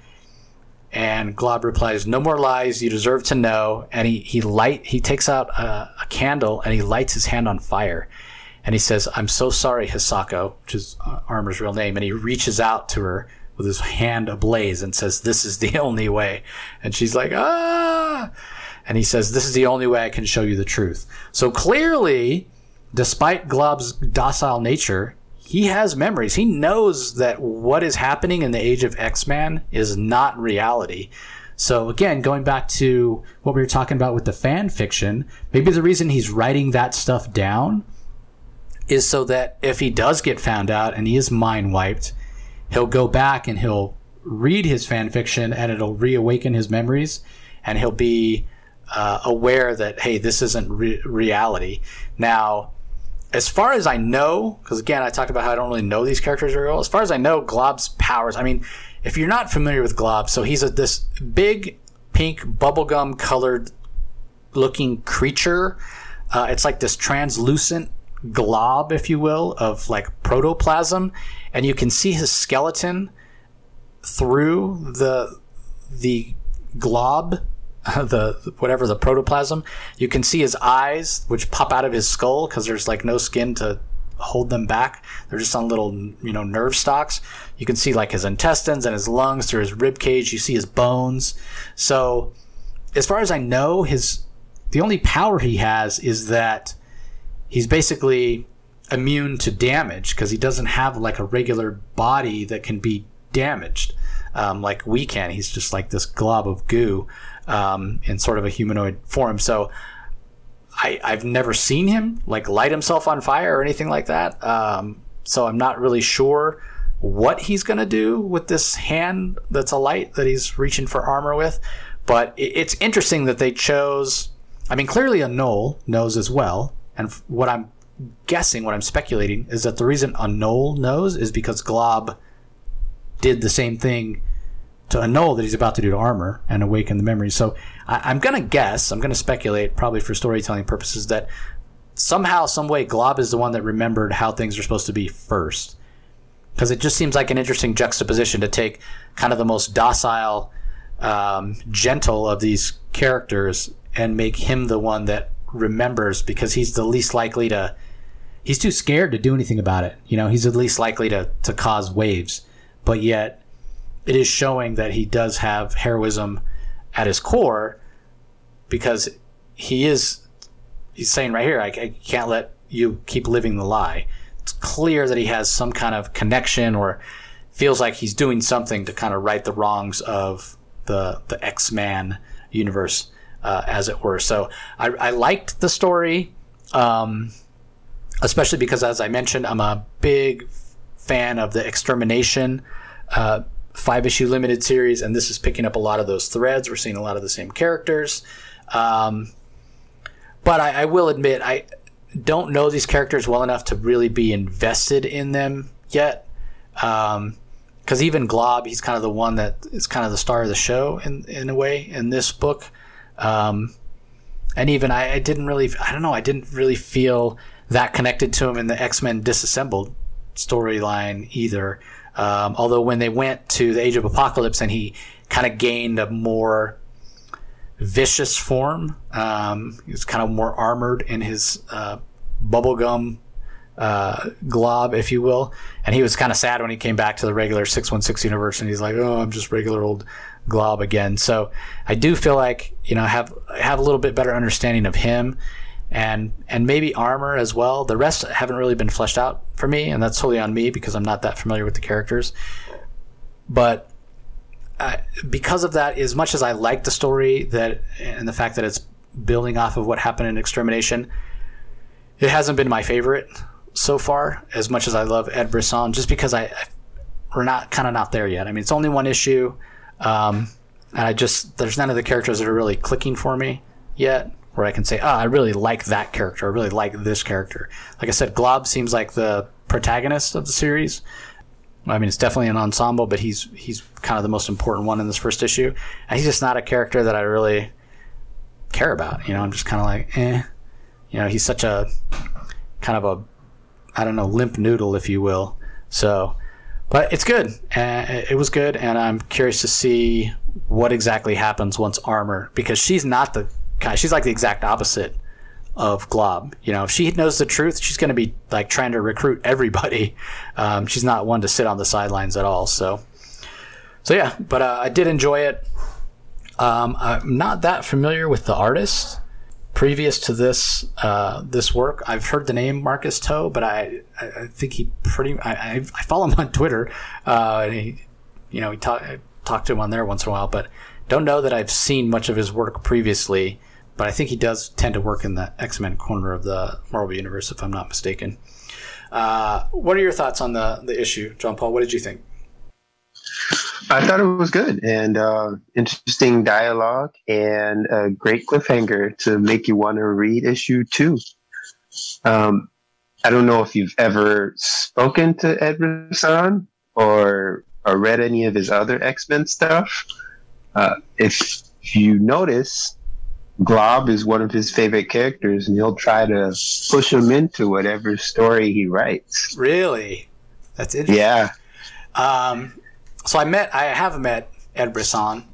And Glob replies, no more lies. You deserve to know. And he takes out a candle and he lights his hand on fire. And he says, I'm so sorry, Hisako, which is Armor's real name. And he reaches out to her with his hand ablaze and says, this is the only way. And she's like, ah! And he says, this is the only way I can show you the truth. So clearly, despite Glob's docile nature, he has memories. He knows that what is happening in the Age of X-Man is not reality. So again, going back to what we were talking about with the fan fiction, maybe the reason he's writing that stuff down is so that if he does get found out and he is mind wiped, he'll go back and he'll read his fan fiction and it'll reawaken his memories, and he'll be aware that, hey, this isn't reality. Now, as far as I know, because again, I talked about how I don't really know these characters very well. As far as I know, Glob's powers, if you're not familiar with Glob, so he's this big pink bubblegum colored looking creature. It's like this translucent glob, if you will, of like protoplasm, and you can see his skeleton through the glob, the protoplasm. You can see his eyes, which pop out of his skull because there's like no skin to hold them back. They're just on little nerve stalks. You can see like his intestines and his lungs through his rib cage. You see his bones. So as far as I know, the only power he has is that he's basically immune to damage because he doesn't have like a regular body that can be damaged like we can. He's just like this glob of goo in sort of a humanoid form. So I've never seen him like light himself on fire or anything like that. So I'm not really sure what he's going to do with this hand that's a light that he's reaching for Armor with. But it's interesting that they chose... clearly a knoll knows as well. And what I'm speculating, is that the reason a knoll knows is because Glob did the same thing to a knoll that he's about to do to Armor and awaken the memories. So I'm going to speculate, probably for storytelling purposes, that somehow, some way, Glob is the one that remembered how things are supposed to be first. Because it just seems like an interesting juxtaposition to take kind of the most docile, gentle of these characters and make him the one that remembers, because he's the least likely to... He's too scared to do anything about it. He's the least likely to cause waves. But yet, it is showing that he does have heroism at his core, because he's saying right here, I can't let you keep living the lie. it's clear that he has some kind of connection or feels like he's doing something to kind of right the wrongs of the X-Man universe, as it were. So I liked the story, especially because, as I mentioned, I'm a big fan of the Extermination 5-issue limited series, and this is picking up a lot of those threads. We're seeing a lot of the same characters. But I will admit, I don't know these characters well enough to really be invested in them yet. Because even Glob, he's kind of the one that is kind of the star of the show in a way in this book. And even I didn't really feel that connected to him in the X-Men Disassembled storyline either. Although when they went to the Age of Apocalypse and he kind of gained a more vicious form, he was kind of more armored in his bubblegum Glob, if you will, and he was kind of sad when he came back to the regular 616 universe, and he's like, oh, I'm just regular old Glob again. So I do feel like, I have a little bit better understanding of him, and maybe Armor as well. The rest haven't really been fleshed out for me, and that's totally on me because I'm not that familiar with the characters. But because of that, as much as I like the story and the fact that it's building off of what happened in Extermination, it hasn't been my favorite so far, as much as I love Ed Brisson, just because we're not there yet. I mean, it's only one issue, and there's none of the characters that are really clicking for me yet, where I can say, I really like that character, I really like this character. Like I said, Glob seems like the protagonist of the series. I mean, it's definitely an ensemble, but he's kind of the most important one in this first issue, and he's just not a character that I really care about. I'm just kind of like, he's such a kind of a, I don't know, limp noodle, if you will. So, but it's good. It was good, and I'm curious to see what exactly happens once Armor, because she's not the kind. She's like the exact opposite of Glob. If she knows the truth, she's going to be like trying to recruit everybody. She's not one to sit on the sidelines at all. So yeah. But I did enjoy it. I'm not that familiar with the artist. Previous to this work, I've heard the name Marcus Toe, but I think he I follow him on Twitter. And he talk to him on there once in a while, but don't know that I've seen much of his work previously. But I think he does tend to work in the X-Men corner of the Marvel Universe, if I'm not mistaken. What are your thoughts on the issue, John Paul? What did you think? I thought it was good and interesting dialogue and a great cliffhanger to make you want to read issue 2. I don't know if you've ever spoken to Ed Brisson or read any of his other X-Men stuff. If you notice, Glob is one of his favorite characters, and he'll try to push him into whatever story he writes. Really? That's interesting. Yeah. So I have met Ed Brisson.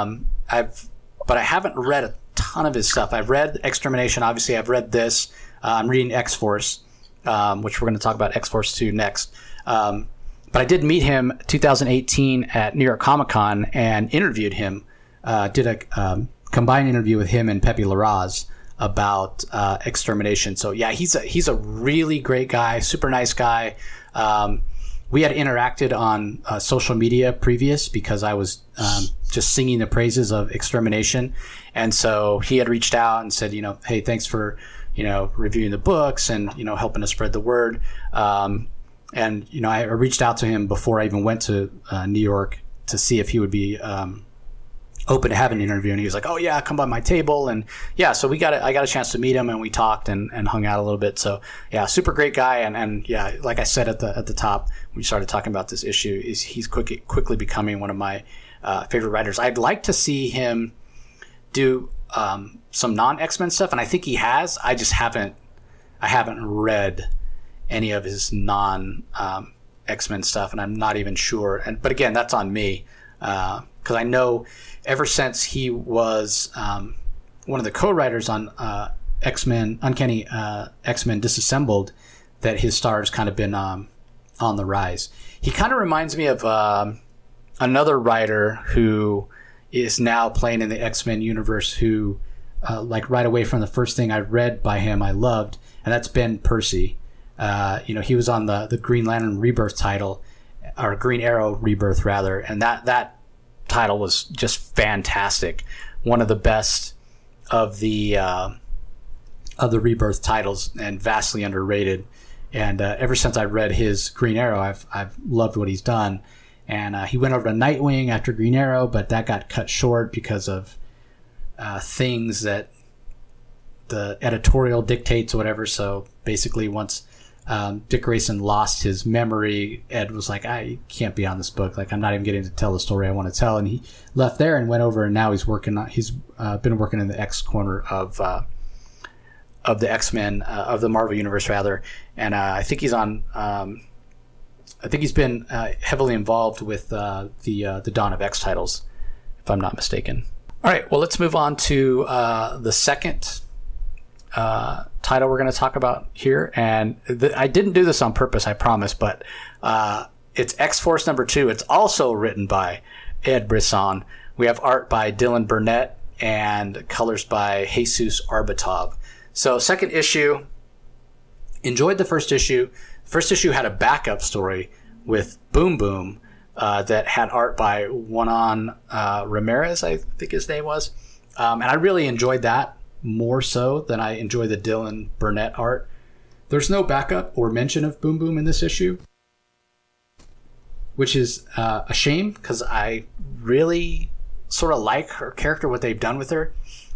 But I haven't read a ton of his stuff. I've read Extermination, obviously. I've read this. I'm reading X-Force, which we're going to talk about X-Force 2 next. But I did meet him 2018 at New York Comic Con and interviewed him. Did a combined interview with him and Pepe Larraz about Extermination. So yeah, he's a really great guy, super nice guy. We had interacted on social media previous because I was just singing the praises of Extermination. And so he had reached out and said, hey, thanks for, reviewing the books and, helping to spread the word. And, I reached out to him before I even went to New York to see if he would be open to have an interview. And he was like, oh yeah, come by my table. And yeah, so I got a chance to meet him and we talked and hung out a little bit. So yeah, super great guy. And yeah, like I said at the top, when we started talking about this issue, he's quickly becoming one of my favorite writers. I'd like to see him do some non-X-Men stuff. And I think he has. I haven't read any of his X-Men stuff, and I'm not even sure. But again, that's on me. Because I know ever since he was one of the co-writers on X-Men, Uncanny X-Men Disassembled, that his star's kind of been on the rise. He kind of reminds me of another writer who is now playing in the X-Men universe who, like right away from the first thing I read by him, I loved, and that's Ben Percy. He was on the Green Lantern Rebirth title, or Green Arrow Rebirth rather, and that title was just fantastic. One of the best of the Rebirth titles, and vastly underrated. And ever since I read his Green Arrow, I've loved what he's done. And he went over to Nightwing after Green Arrow, but that got cut short because of things that the editorial dictates or whatever. So basically, once Dick Grayson lost his memory, Ed was like, I can't be on this book. Like, I'm not even getting to tell the story I want to tell. And he left there and went over, and now he's been working in the X corner of the X-Men, of the Marvel Universe rather. And I think he's on, I think he's been heavily involved with the Dawn of X titles, if I'm not mistaken. All right, well, let's move on to the second title we're going to talk about here. And I didn't do this on purpose, I promise, but it's X-Force #2. It's also written by Ed Brisson. We have art by Dylan Burnett and colors by Jesus Arbutov. So second issue, enjoyed the first issue. First issue had a backup story with Boom Boom that had art by Juanon Ramirez, I think his name was. And I really enjoyed that more so than I enjoy the Dylan Burnett art. There's no backup or mention of Boom Boom in this issue, which is a shame because I really sort of like her character, what they've done with her.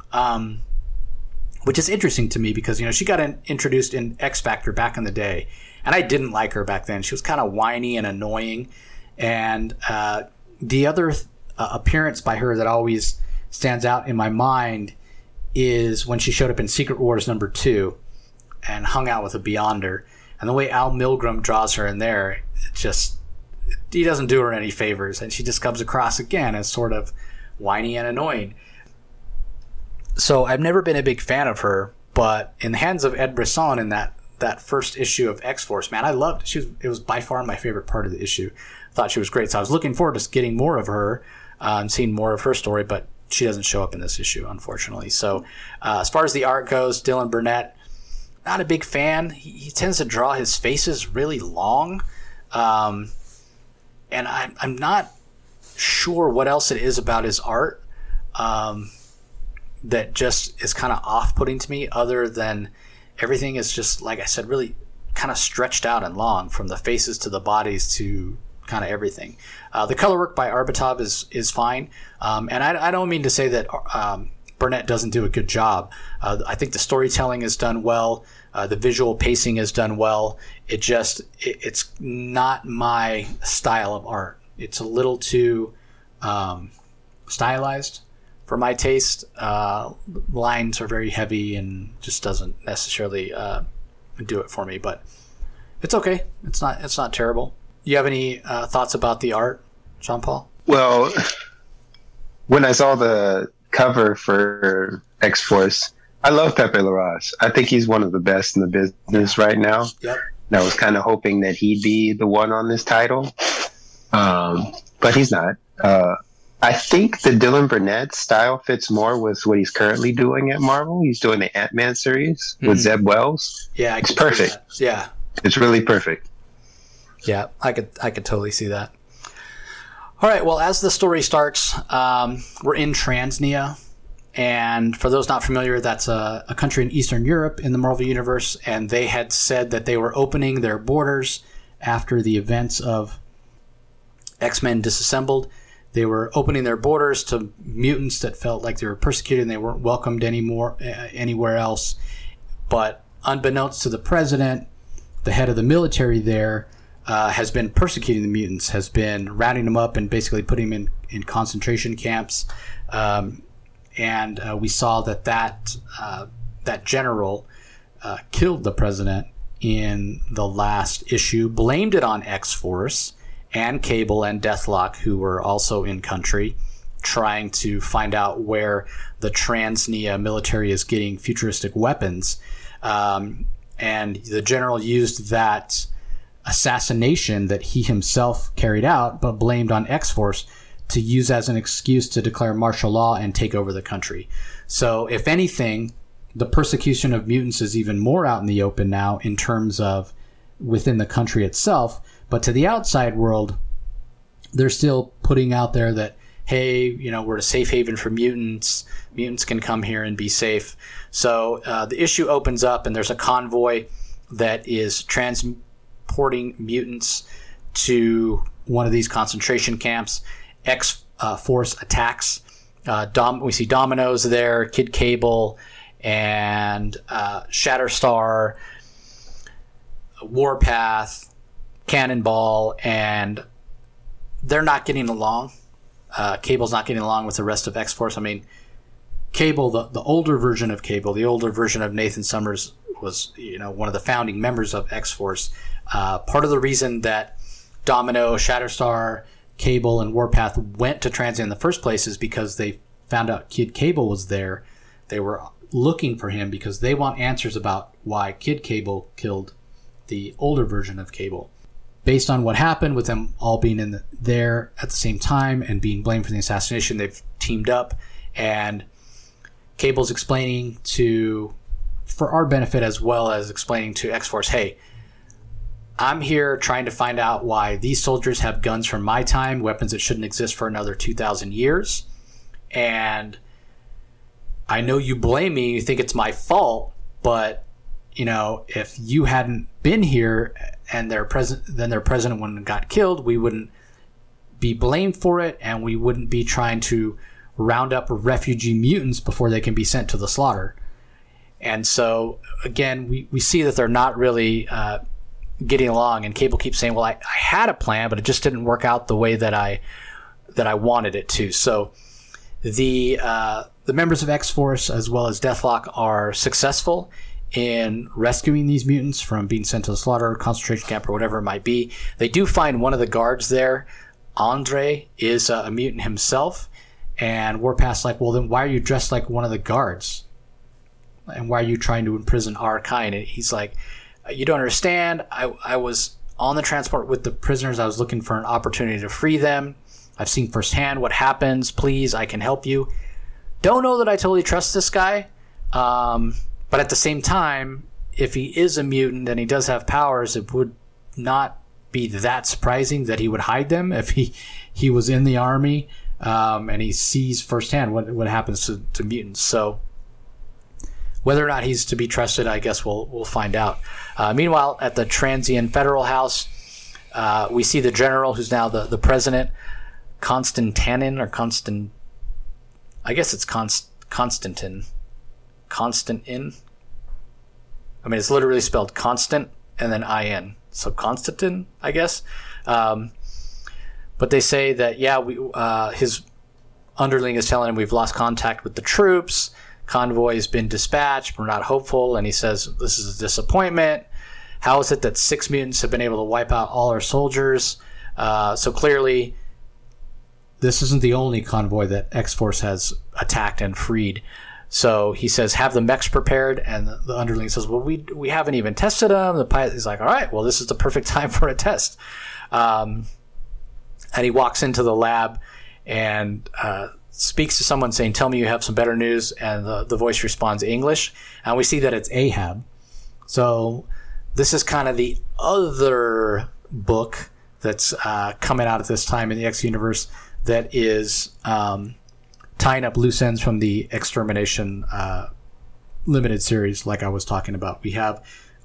Which is interesting to me because, she got introduced in X Factor back in the day, and I didn't like her back then. She was kind of whiny and annoying. And the other appearance by her that always stands out in my mind is when she showed up in Secret Wars #2 and hung out with a Beyonder. And the way Al Milgrom draws her in there, he doesn't do her any favors. And she just comes across again as sort of whiny and annoying. So I've never been a big fan of her, but in the hands of Ed Brisson in that first issue of X-Force, man, I loved it. It was by far my favorite part of the issue. I thought she was great. So I was looking forward to getting more of her and seeing more of her story, but she doesn't show up in this issue, unfortunately. So as far as the art goes, Dylan Burnett, not a big fan. He tends to draw his faces really long. And I'm not sure what else it is about his art that just is kind of off-putting to me, other than everything is just, like I said, really kind of stretched out and long, from the faces to the bodies to kind of everything. The color work by Arbutov is fine. And I don't mean to say that Burnett doesn't do a good job. I think the storytelling is done well. The visual pacing is done well. It's not my style of art. It's a little too stylized for my taste. Lines are very heavy and just doesn't necessarily do it for me, but it's okay. It's not terrible. You have any thoughts about the art, Jean-Paul? Well, when I saw the cover for X-Force, I love Pepe Larraz. I think he's one of the best in the business right now. Yep. And I was kind of hoping that he'd be the one on this title, but he's not. I think the Dylan Burnett style fits more with what he's currently doing at Marvel. He's doing the Ant-Man series with Zeb Wells. Yeah, it's perfect. Yeah, it's really perfect. Yeah, I could totally see that. All right, well, as the story starts, we're in Transnia, and for those not familiar, that's a country in Eastern Europe in the Marvel Universe, and they had said that they were opening their borders after the events of X-Men Disassembled. They were opening their borders to mutants that felt like they were persecuted and they weren't welcomed anywhere else. But unbeknownst to the president, the head of the military there has been persecuting the mutants, has been rounding them up and basically putting them in concentration camps. And we saw that general killed the president in the last issue, blamed it on X-Force and Cable and Deathlock, who were also in country, trying to find out where the Transnia military is getting futuristic weapons. And the general used that assassination that he himself carried out, but blamed on X-Force, to use as an excuse to declare martial law and take over the country. So, if anything, the persecution of mutants is even more out in the open now in terms of within the country itself. But to the outside world, they're still putting out there that, hey, we're a safe haven for mutants. Mutants can come here and be safe. So the issue opens up, and there's a convoy that is transporting mutants to one of these concentration camps. X-Force attacks. We see Dominoes there, Kid Cable, and Shatterstar, Warpath, Cannonball, and they're not getting along. Cable's not getting along with the rest of X-Force. I mean, Cable, the older version of Cable, the older version of Nathan Summers was, one of the founding members of X-Force. Part of the reason that Domino, Shatterstar, Cable, and Warpath went to Transient in the first place is because they found out Kid Cable was there. They were looking for him because they want answers about why Kid Cable killed the older version of Cable. Based on what happened with them all being there at the same time and being blamed for the assassination, they've teamed up, and Cable's explaining for our benefit as well as explaining to X-Force, hey, I'm here trying to find out why these soldiers have guns from my time, weapons that shouldn't exist for another 2,000 years. And I know you blame me, you think it's my fault, but, if you hadn't been here and their president wouldn't have got killed, we wouldn't be blamed for it, and we wouldn't be trying to round up refugee mutants before they can be sent to the slaughter. And so, again, we see that they're not really getting along, and Cable keeps saying, well, I had a plan, but it just didn't work out the way that I wanted it to. So the members of X-Force as well as Deathlock are successful in rescuing these mutants from being sent to the slaughter, concentration camp, or whatever it might be. They do find one of the guards there. Andre is a mutant himself, and Warpath's like, well, then why are you dressed like one of the guards? And why are you trying to imprison our kind? And he's like, you don't understand. I was on the transport with the prisoners. I was looking for an opportunity to free them. I've seen firsthand what happens. Please, I can help you. Don't know that I totally trust this guy. But at the same time, if he is a mutant and he does have powers, it would not be that surprising that he would hide them if he was in the army and he sees firsthand what happens to mutants. So whether or not he's to be trusted, I guess we'll find out. Meanwhile, at the Transient Federal House, we see the general, who's now the president, Constantin, or Constant. I guess it's Constantin. Constantin. I mean, it's literally spelled constant and then in. So Constantin, I guess. But they say that, his underling is telling him we've lost contact with the troops. Convoy has been dispatched. We're not hopeful. And he says, this is a disappointment. How is it that 6 mutants have been able to wipe out all our soldiers? So clearly, this isn't the only convoy that X-Force has attacked and freed. So he says, have the mechs prepared. And the underling says, well, we haven't even tested them. The pilot is like, all right, well, this is the perfect time for a test. And he walks into the lab and speaks to someone saying, tell me you have some better news. And the voice responds English. And we see that it's Ahab. So this is kind of the other book that's coming out at this time in the X universe that is tying up loose ends from the Extermination limited series like I was talking about. We have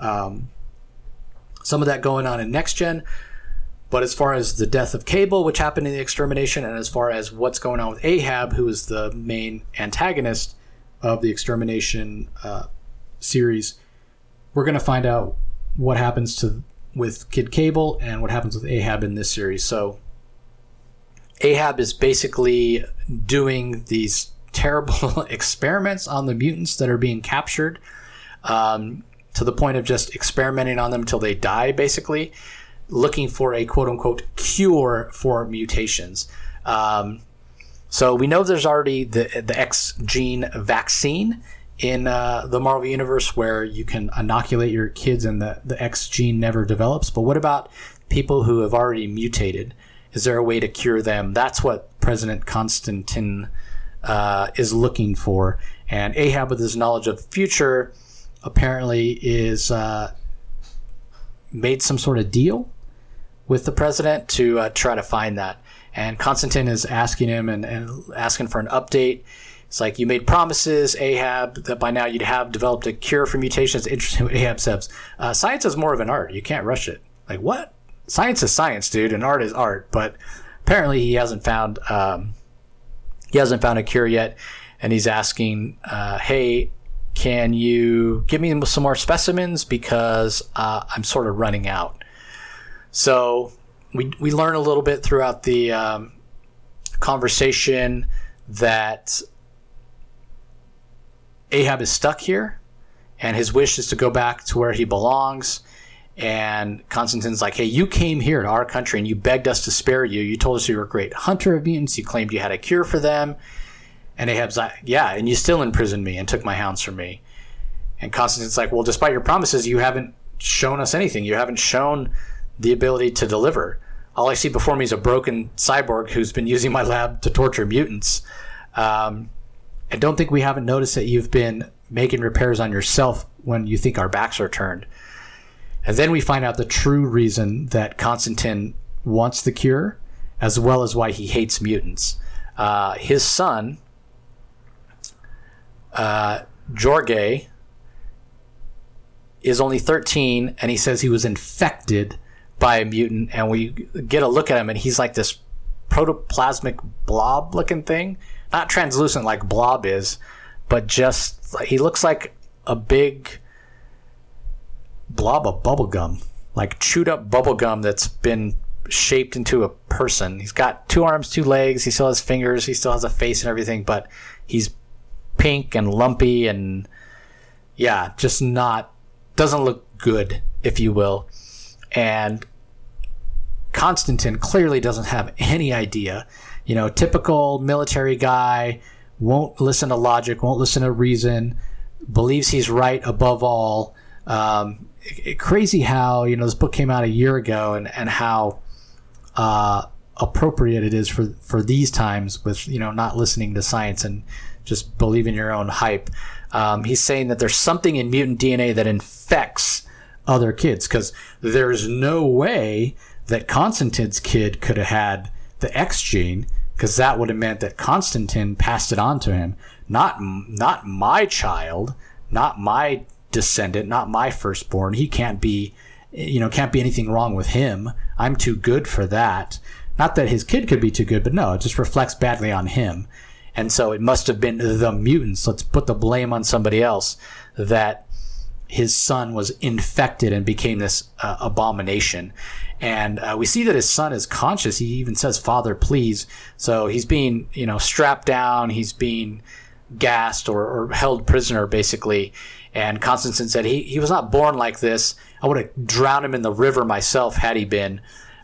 some of that going on in Next Gen, but as far as the death of Cable, which happened in the Extermination, and as far as what's going on with Ahab, who is the main antagonist of the Extermination series, we're going to find out what happens with Kid Cable and what happens with Ahab in this series. So Ahab is basically doing these terrible experiments on the mutants that are being captured, to the point of just experimenting on them until they die, basically, looking for a quote-unquote cure for mutations. So we know there's already the X gene vaccine in the Marvel Universe where you can inoculate your kids and the X gene never develops. But what about people who have already mutated? Is there a way to cure them? That's what President Constantin is looking for. And Ahab, with his knowledge of the future, apparently is made some sort of deal with the president to try to find that. And Constantine is asking him and asking for an update. It's like, you made promises, Ahab, that by now you'd have developed a cure for mutations. Interesting what Ahab says. Science is more of an art. You can't rush it. Like, what? Science is science, dude, and art is art. But apparently he hasn't found a cure yet. And he's asking, hey, can you give me some more specimens? Because I'm sort of running out. So we learn a little bit throughout the conversation that Ahab is stuck here, and his wish is to go back to where he belongs. And Constantine's like, hey, you came here to our country and you begged us to spare you. You told us you were a great hunter of mutants. You claimed you had a cure for them. And Ahab's like, yeah, and you still imprisoned me and took my hounds from me. And Constantine's like, well, despite your promises, you haven't shown us anything. You haven't shown the ability to deliver. All I see before me is a broken cyborg who's been using my lab to torture mutants. I don't think we haven't noticed that you've been making repairs on yourself when you think our backs are turned. And then we find out the true reason that Constantine wants the cure, as well as why he hates mutants. His son, Jorge, is only 13, and he says he was infected by a mutant, and we get a look at him, and he's like this protoplasmic blob looking thing. Not translucent like Blob is, but just, he looks like a big blob of bubblegum, like chewed up bubblegum that's been shaped into a person. He's got 2 arms, 2 legs, he still has fingers, he still has a face and everything, but he's pink and lumpy and, yeah, just doesn't look good, if you will. And Constantine clearly doesn't have any idea. Typical military guy, won't listen to logic, won't listen to reason, believes he's right above all. Crazy how, this book came out a year ago and how appropriate it is for these times with, not listening to science and just believing your own hype. He's saying that there's something in mutant DNA that infects other kids, because there's no way that Constantine's kid could have had the X gene, because that would have meant that Constantine passed it on to him. Not my child, not my descendant, not my firstborn. He can't be anything wrong with him. I'm too good for that. Not that his kid could be too good, but no, it just reflects badly on him. And so it must have been the mutants. Let's put the blame on somebody else, that his son was infected and became this abomination. And we see that his son is conscious. He even says, "Father, please." So he's being, strapped down. He's being gassed or held prisoner, basically. And Constantine said, he was not born like this. I would have drowned him in the river myself had he been.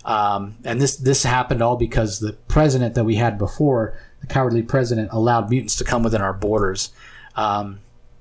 And this happened all because the president that we had before, the cowardly president, allowed mutants to come within our borders. And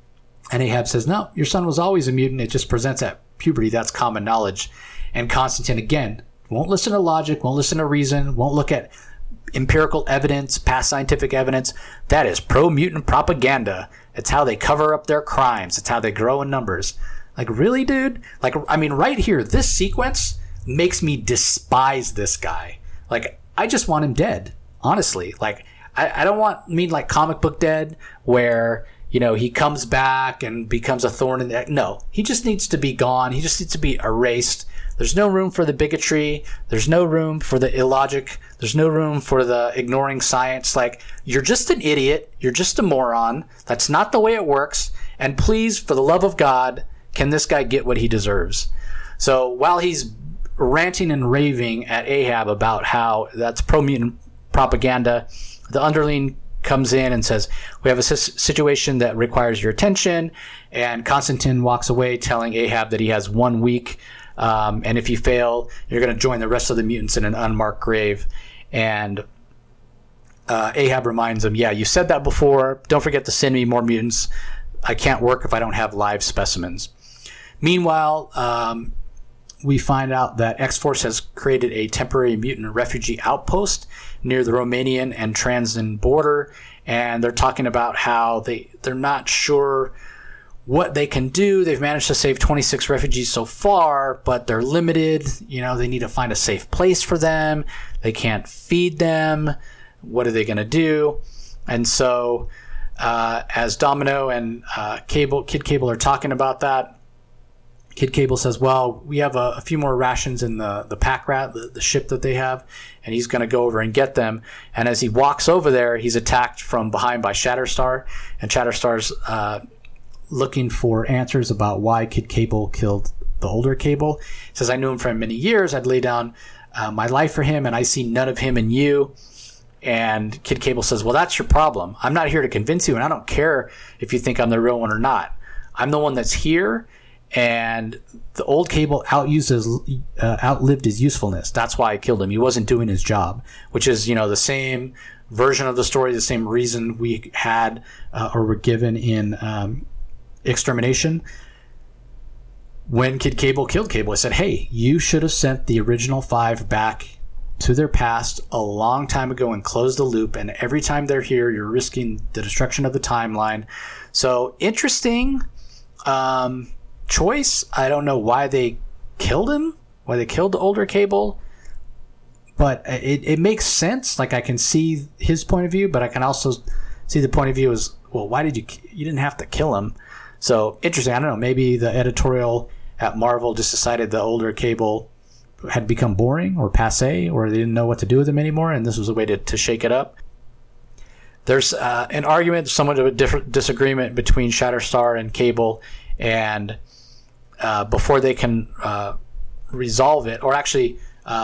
Ahab says, no, your son was always a mutant. It just presents at puberty. That's common knowledge. And Constantine, again, won't listen to logic, won't listen to reason, won't look at empirical evidence, past scientific evidence. That is pro-mutant propaganda. It's how they cover up their crimes. It's how they grow in numbers. Like, really, dude? Like, I mean, right here, this sequence makes me despise this guy. Like, I just want him dead, honestly. Like, I don't mean like comic book dead, where, he comes back and becomes a thorn in the... No, he just needs to be gone. He just needs to be erased. There's no room for the bigotry. There's no room for the illogic. There's no room for the ignoring science. Like, you're just an idiot. You're just a moron. That's not the way it works. And please, for the love of God, can this guy get what he deserves? So while he's ranting and raving at Ahab about how that's pro-mutant propaganda, the underling comes in and says, we have a situation that requires your attention. And Constantine walks away telling Ahab that he has 1 week. And if you fail, you're going to join the rest of the mutants in an unmarked grave. And Ahab reminds him, yeah, you said that before. Don't forget to send me more mutants. I can't work if I don't have live specimens. Meanwhile, we find out that X-Force has created a temporary mutant refugee outpost near the Romanian and Transdan border. And they're talking about how they're not sure what they can do. They've managed to save 26 refugees so far, but they're limited. They need to find a safe place for them. They can't feed them. What are they going to do? And so as Domino and Kid Cable are talking about that, Kid Cable says, well, we have a few more rations in the pack rat, the ship that they have, and he's going to go over and get them. And as he walks over there, he's attacked from behind by Shatterstar, and Shatterstar's looking for answers about why Kid Cable killed the older Cable. He says, I knew him for many years. I'd lay down my life for him, and I see none of him in you. And Kid Cable says, well, that's your problem. I'm not here to convince you, and I don't care if you think I'm the real one or not. I'm the one that's here, and the old Cable outlived his usefulness. That's why I killed him. He wasn't doing his job, which is, the same version of the story, the same reason we had or were given in Extermination. When Kid Cable killed Cable, I said, hey, you should have sent the original 5 back to their past a long time ago and closed the loop, and every time they're here, you're risking the destruction of the timeline. So, interesting choice. I don't know why they killed him, why they killed the older Cable, but it makes sense. Like, I can see his point of view, but I can also see the point of view as, well, why did you didn't have to kill him. So, interesting. I don't know, maybe the editorial at Marvel just decided the older Cable had become boring or passe, or they didn't know what to do with him anymore, and this was a way to shake it up. There's an argument, somewhat of a different disagreement between Shatterstar and Cable, and before they can resolve it, or actually,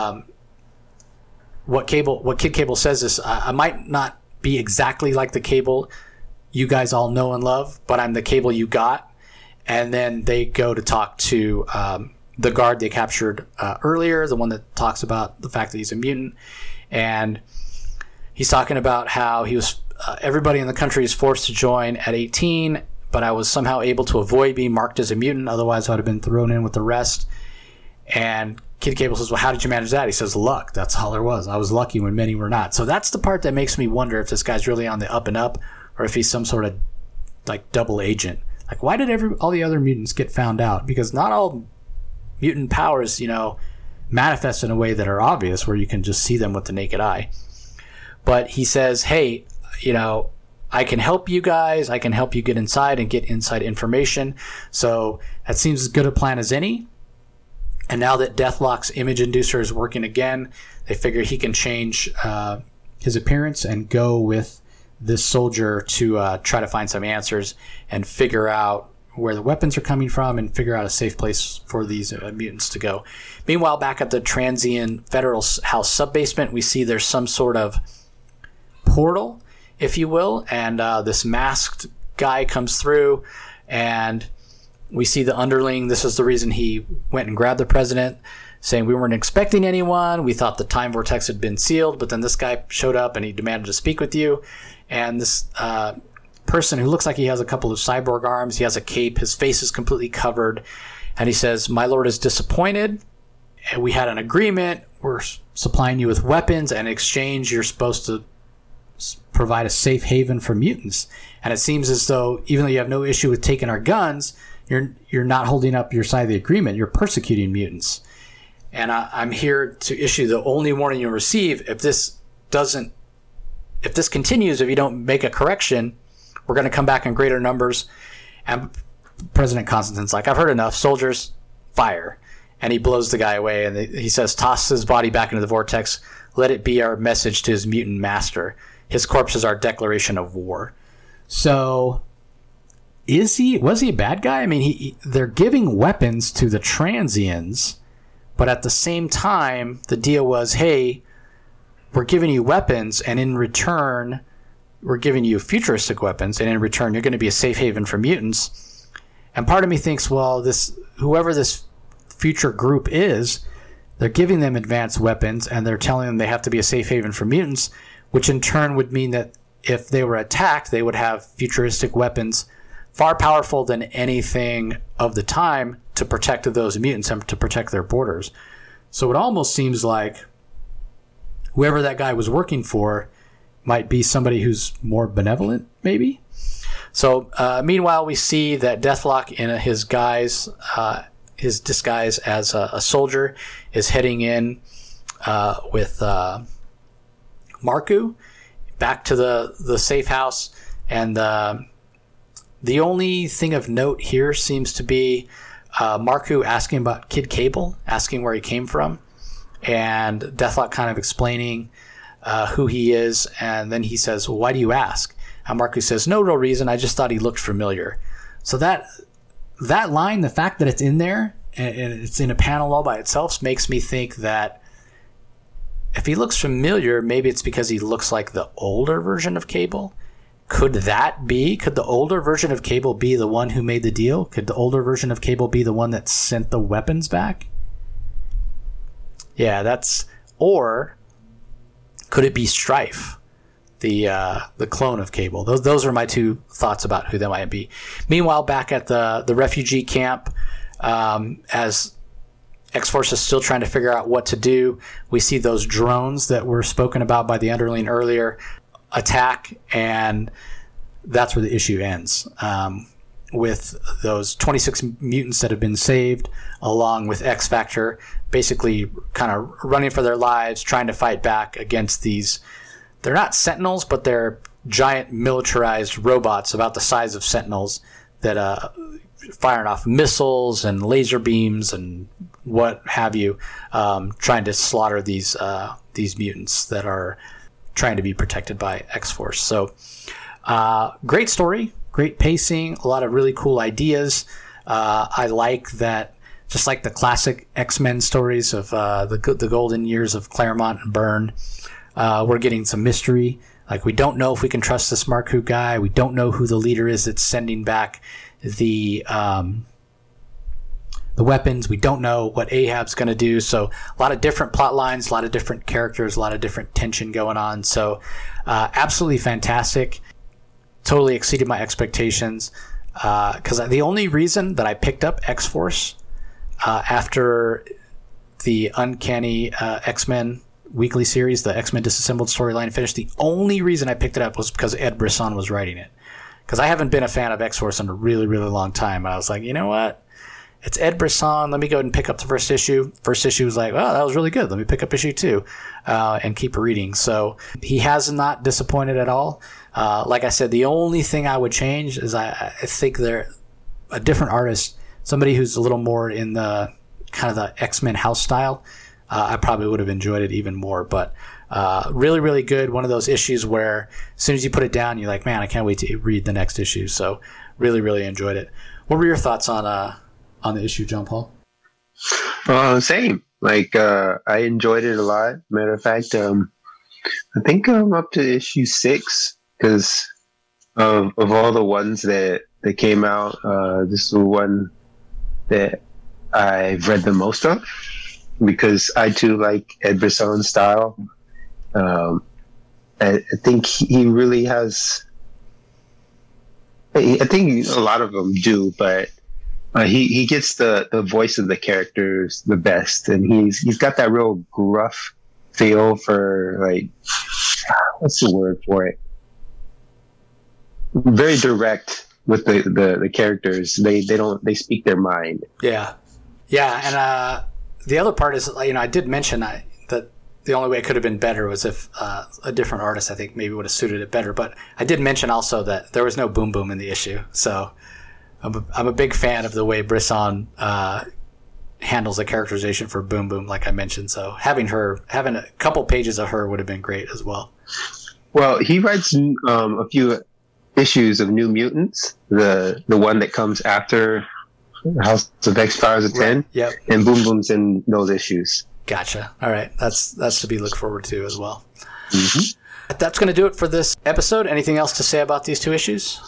what Kid Cable says is, I might not be exactly like the Cable you guys all know and love, but I'm the Cable you got. And then they go to talk to the guard they captured earlier, the one that talks about the fact that he's a mutant. And he's talking about how he was everybody in the country is forced to join at 18, but I was somehow able to avoid being marked as a mutant. Otherwise, I would have been thrown in with the rest. And Kid Cable says, well, how did you manage that? He says, luck. That's all there was. I was lucky when many were not. So that's the part that makes me wonder if this guy's really on the up and up, or if he's some sort of like double agent. Like, why did all the other mutants get found out? Because not all mutant powers, manifest in a way that are obvious, where you can just see them with the naked eye. But he says, hey, I can help you guys. I can help you get inside and get inside information. So that seems as good a plan as any. And now that Deathlock's image inducer is working again, they figure he can change his appearance and go with this soldier to try to find some answers and figure out where the weapons are coming from and figure out a safe place for these mutants to go. Meanwhile, back at the Transient Federal House subbasement, we see there's some sort of portal, if you will, and this masked guy comes through, and we see the underling. This is the reason he went and grabbed the president, saying we weren't expecting anyone. We thought the time vortex had been sealed, but then this guy showed up and he demanded to speak with you. And this person who looks like he has a couple of cyborg arms, he has a cape, his face is completely covered, and he says, my lord is disappointed. And we had an agreement. We're supplying you with weapons, and in exchange, you're supposed to provide a safe haven for mutants. And it seems as though, even though you have no issue with taking our guns, you're not holding up your side of the agreement. You're persecuting mutants. And I'm here to issue the only warning you'll receive. If this continues, if you don't make a correction, we're going to come back in greater numbers. And President Constantine's like, I've heard enough. Soldiers, fire. And he blows the guy away. And he says, toss his body back into the vortex. Let it be our message to his mutant master. His corpse is our declaration of war. So, was he a bad guy? I mean, they're giving weapons to the Transients, but at the same time, the deal was, hey, we're giving you weapons, and in return, we're giving you futuristic weapons, and in return, you're going to be a safe haven for mutants. And part of me thinks, well, whoever this future group is, they're giving them advanced weapons, and they're telling them they have to be a safe haven for mutants, which in turn would mean that if they were attacked, they would have futuristic weapons far powerful than anything of the time to protect those mutants and to protect their borders. So it almost seems like whoever that guy was working for might be somebody who's more benevolent, maybe. So meanwhile, we see that Deathlok in his disguise as a soldier is heading in with Marku back to the safe house, and the only thing of note here seems to be Marku asking about Kid Cable, asking where he came from, and Deathlok kind of explaining who he is, and then he says, well, why do you ask? And Marku says, no real reason, I just thought he looked familiar. So that line, the fact that it's in there, and it's in a panel all by itself, makes me think that if he looks familiar, maybe it's because he looks like the older version of Cable. Could the older version of Cable be the one who made the deal? Could the older version of Cable be the one that sent the weapons back? Yeah, or could it be Strife, the clone of Cable? Those are my two thoughts about who that might be. Meanwhile, back at the refugee camp, as X-Force is still trying to figure out what to do, we see those drones that were spoken about by the Underling earlier attack, and that's where the issue ends, with those 26 mutants that have been saved, along with X-Factor, basically kind of running for their lives, trying to fight back against these. They're not Sentinels, but they're giant militarized robots about the size of Sentinels that firing off missiles and laser beams and what have you, trying to slaughter these mutants that are trying to be protected by X-Force. So great story, great pacing, a lot of really cool ideas. I like that, just like the classic X-Men stories of the golden years of Claremont and Byrne, we're getting some mystery. Like, we don't know if we can trust this Marku guy. We don't know who the leader is that's sending back the weapons. We don't know what Ahab's going to do. So a lot of different plot lines, a lot of different characters, a lot of different tension going on. So absolutely fantastic. Totally exceeded my expectations. Because the only reason that I picked up X-Force after the Uncanny X-Men weekly series, the X-Men Disassembled storyline finished, the only reason I picked it up was because Ed Brisson was writing it. Because I haven't been a fan of X-Force in a really, really long time. And I was like, you know what? It's Ed Brisson. Let me go ahead and pick up the first issue. First issue was like, oh, that was really good. Let me pick up issue 2 and keep reading. So he has not disappointed at all. Like I said, the only thing I would change is I think they're a different artist, somebody who's a little more in the kind of the X-Men house style. I probably would have enjoyed it even more. But really, really good. One of those issues where as soon as you put it down, you're like, man, I can't wait to read the next issue. So really, really enjoyed it. What were your thoughts on the issue, John Paul? Same. Like, I enjoyed it a lot. Matter of fact, I think I'm up to issue 6 because of all the ones that came out. This is the one that I've read the most of because I too like Ed Brisson's style. I think he really has. I think a lot of them do, but he gets the voice of the characters the best, and he's got that real gruff feel for, like, what's the word for it? Very direct with the characters. They speak their mind. Yeah, and the other part is, I did mention that the only way it could have been better was if a different artist, I think, maybe would have suited it better. But I did mention also that there was no Boom Boom in the issue, so I'm a big fan of the way Brisson handles the characterization for Boom Boom, like I mentioned. So having a couple pages of her would have been great as well. Well, he writes a few issues of New Mutants, the one that comes after House of X Powers of 10, Yep. And Boom Boom's in those issues. Gotcha. All right, that's to be looked forward to as well. Mm-hmm. That's going to do it for this episode. Anything else to say about these two issues?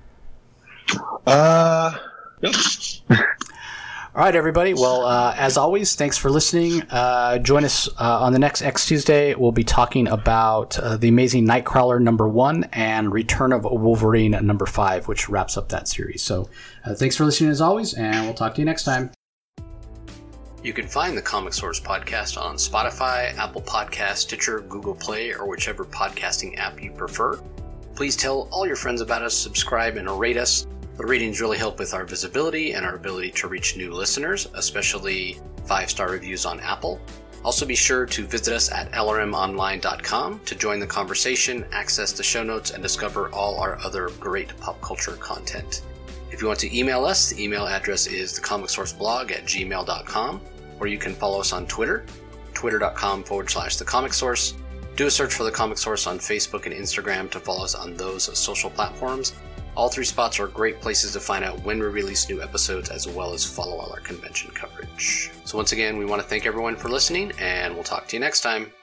Nope. All right, everybody. Well, as always, thanks for listening. Join us on the next X Tuesday. We'll be talking about The Amazing Nightcrawler #1 and Return of Wolverine #5, which wraps up that series. So thanks for listening as always, and we'll talk to you next time. You can find the Comic Source podcast on Spotify, Apple Podcasts, Stitcher, Google Play, or whichever podcasting app you prefer. Please tell all your friends about us, subscribe, and rate us. The ratings really help with our visibility and our ability to reach new listeners, especially 5-star reviews on Apple. Also be sure to visit us at lrmonline.com to join the conversation, access the show notes, and discover all our other great pop culture content. If you want to email us, the email address is thecomicsourceblog@gmail.com, or you can follow us on Twitter, twitter.com/thecomicsource. Do a search for The Comic Source on Facebook and Instagram to follow us on those social platforms. All 3 spots are great places to find out when we release new episodes, as well as follow all our convention coverage. So once again, we want to thank everyone for listening, and we'll talk to you next time.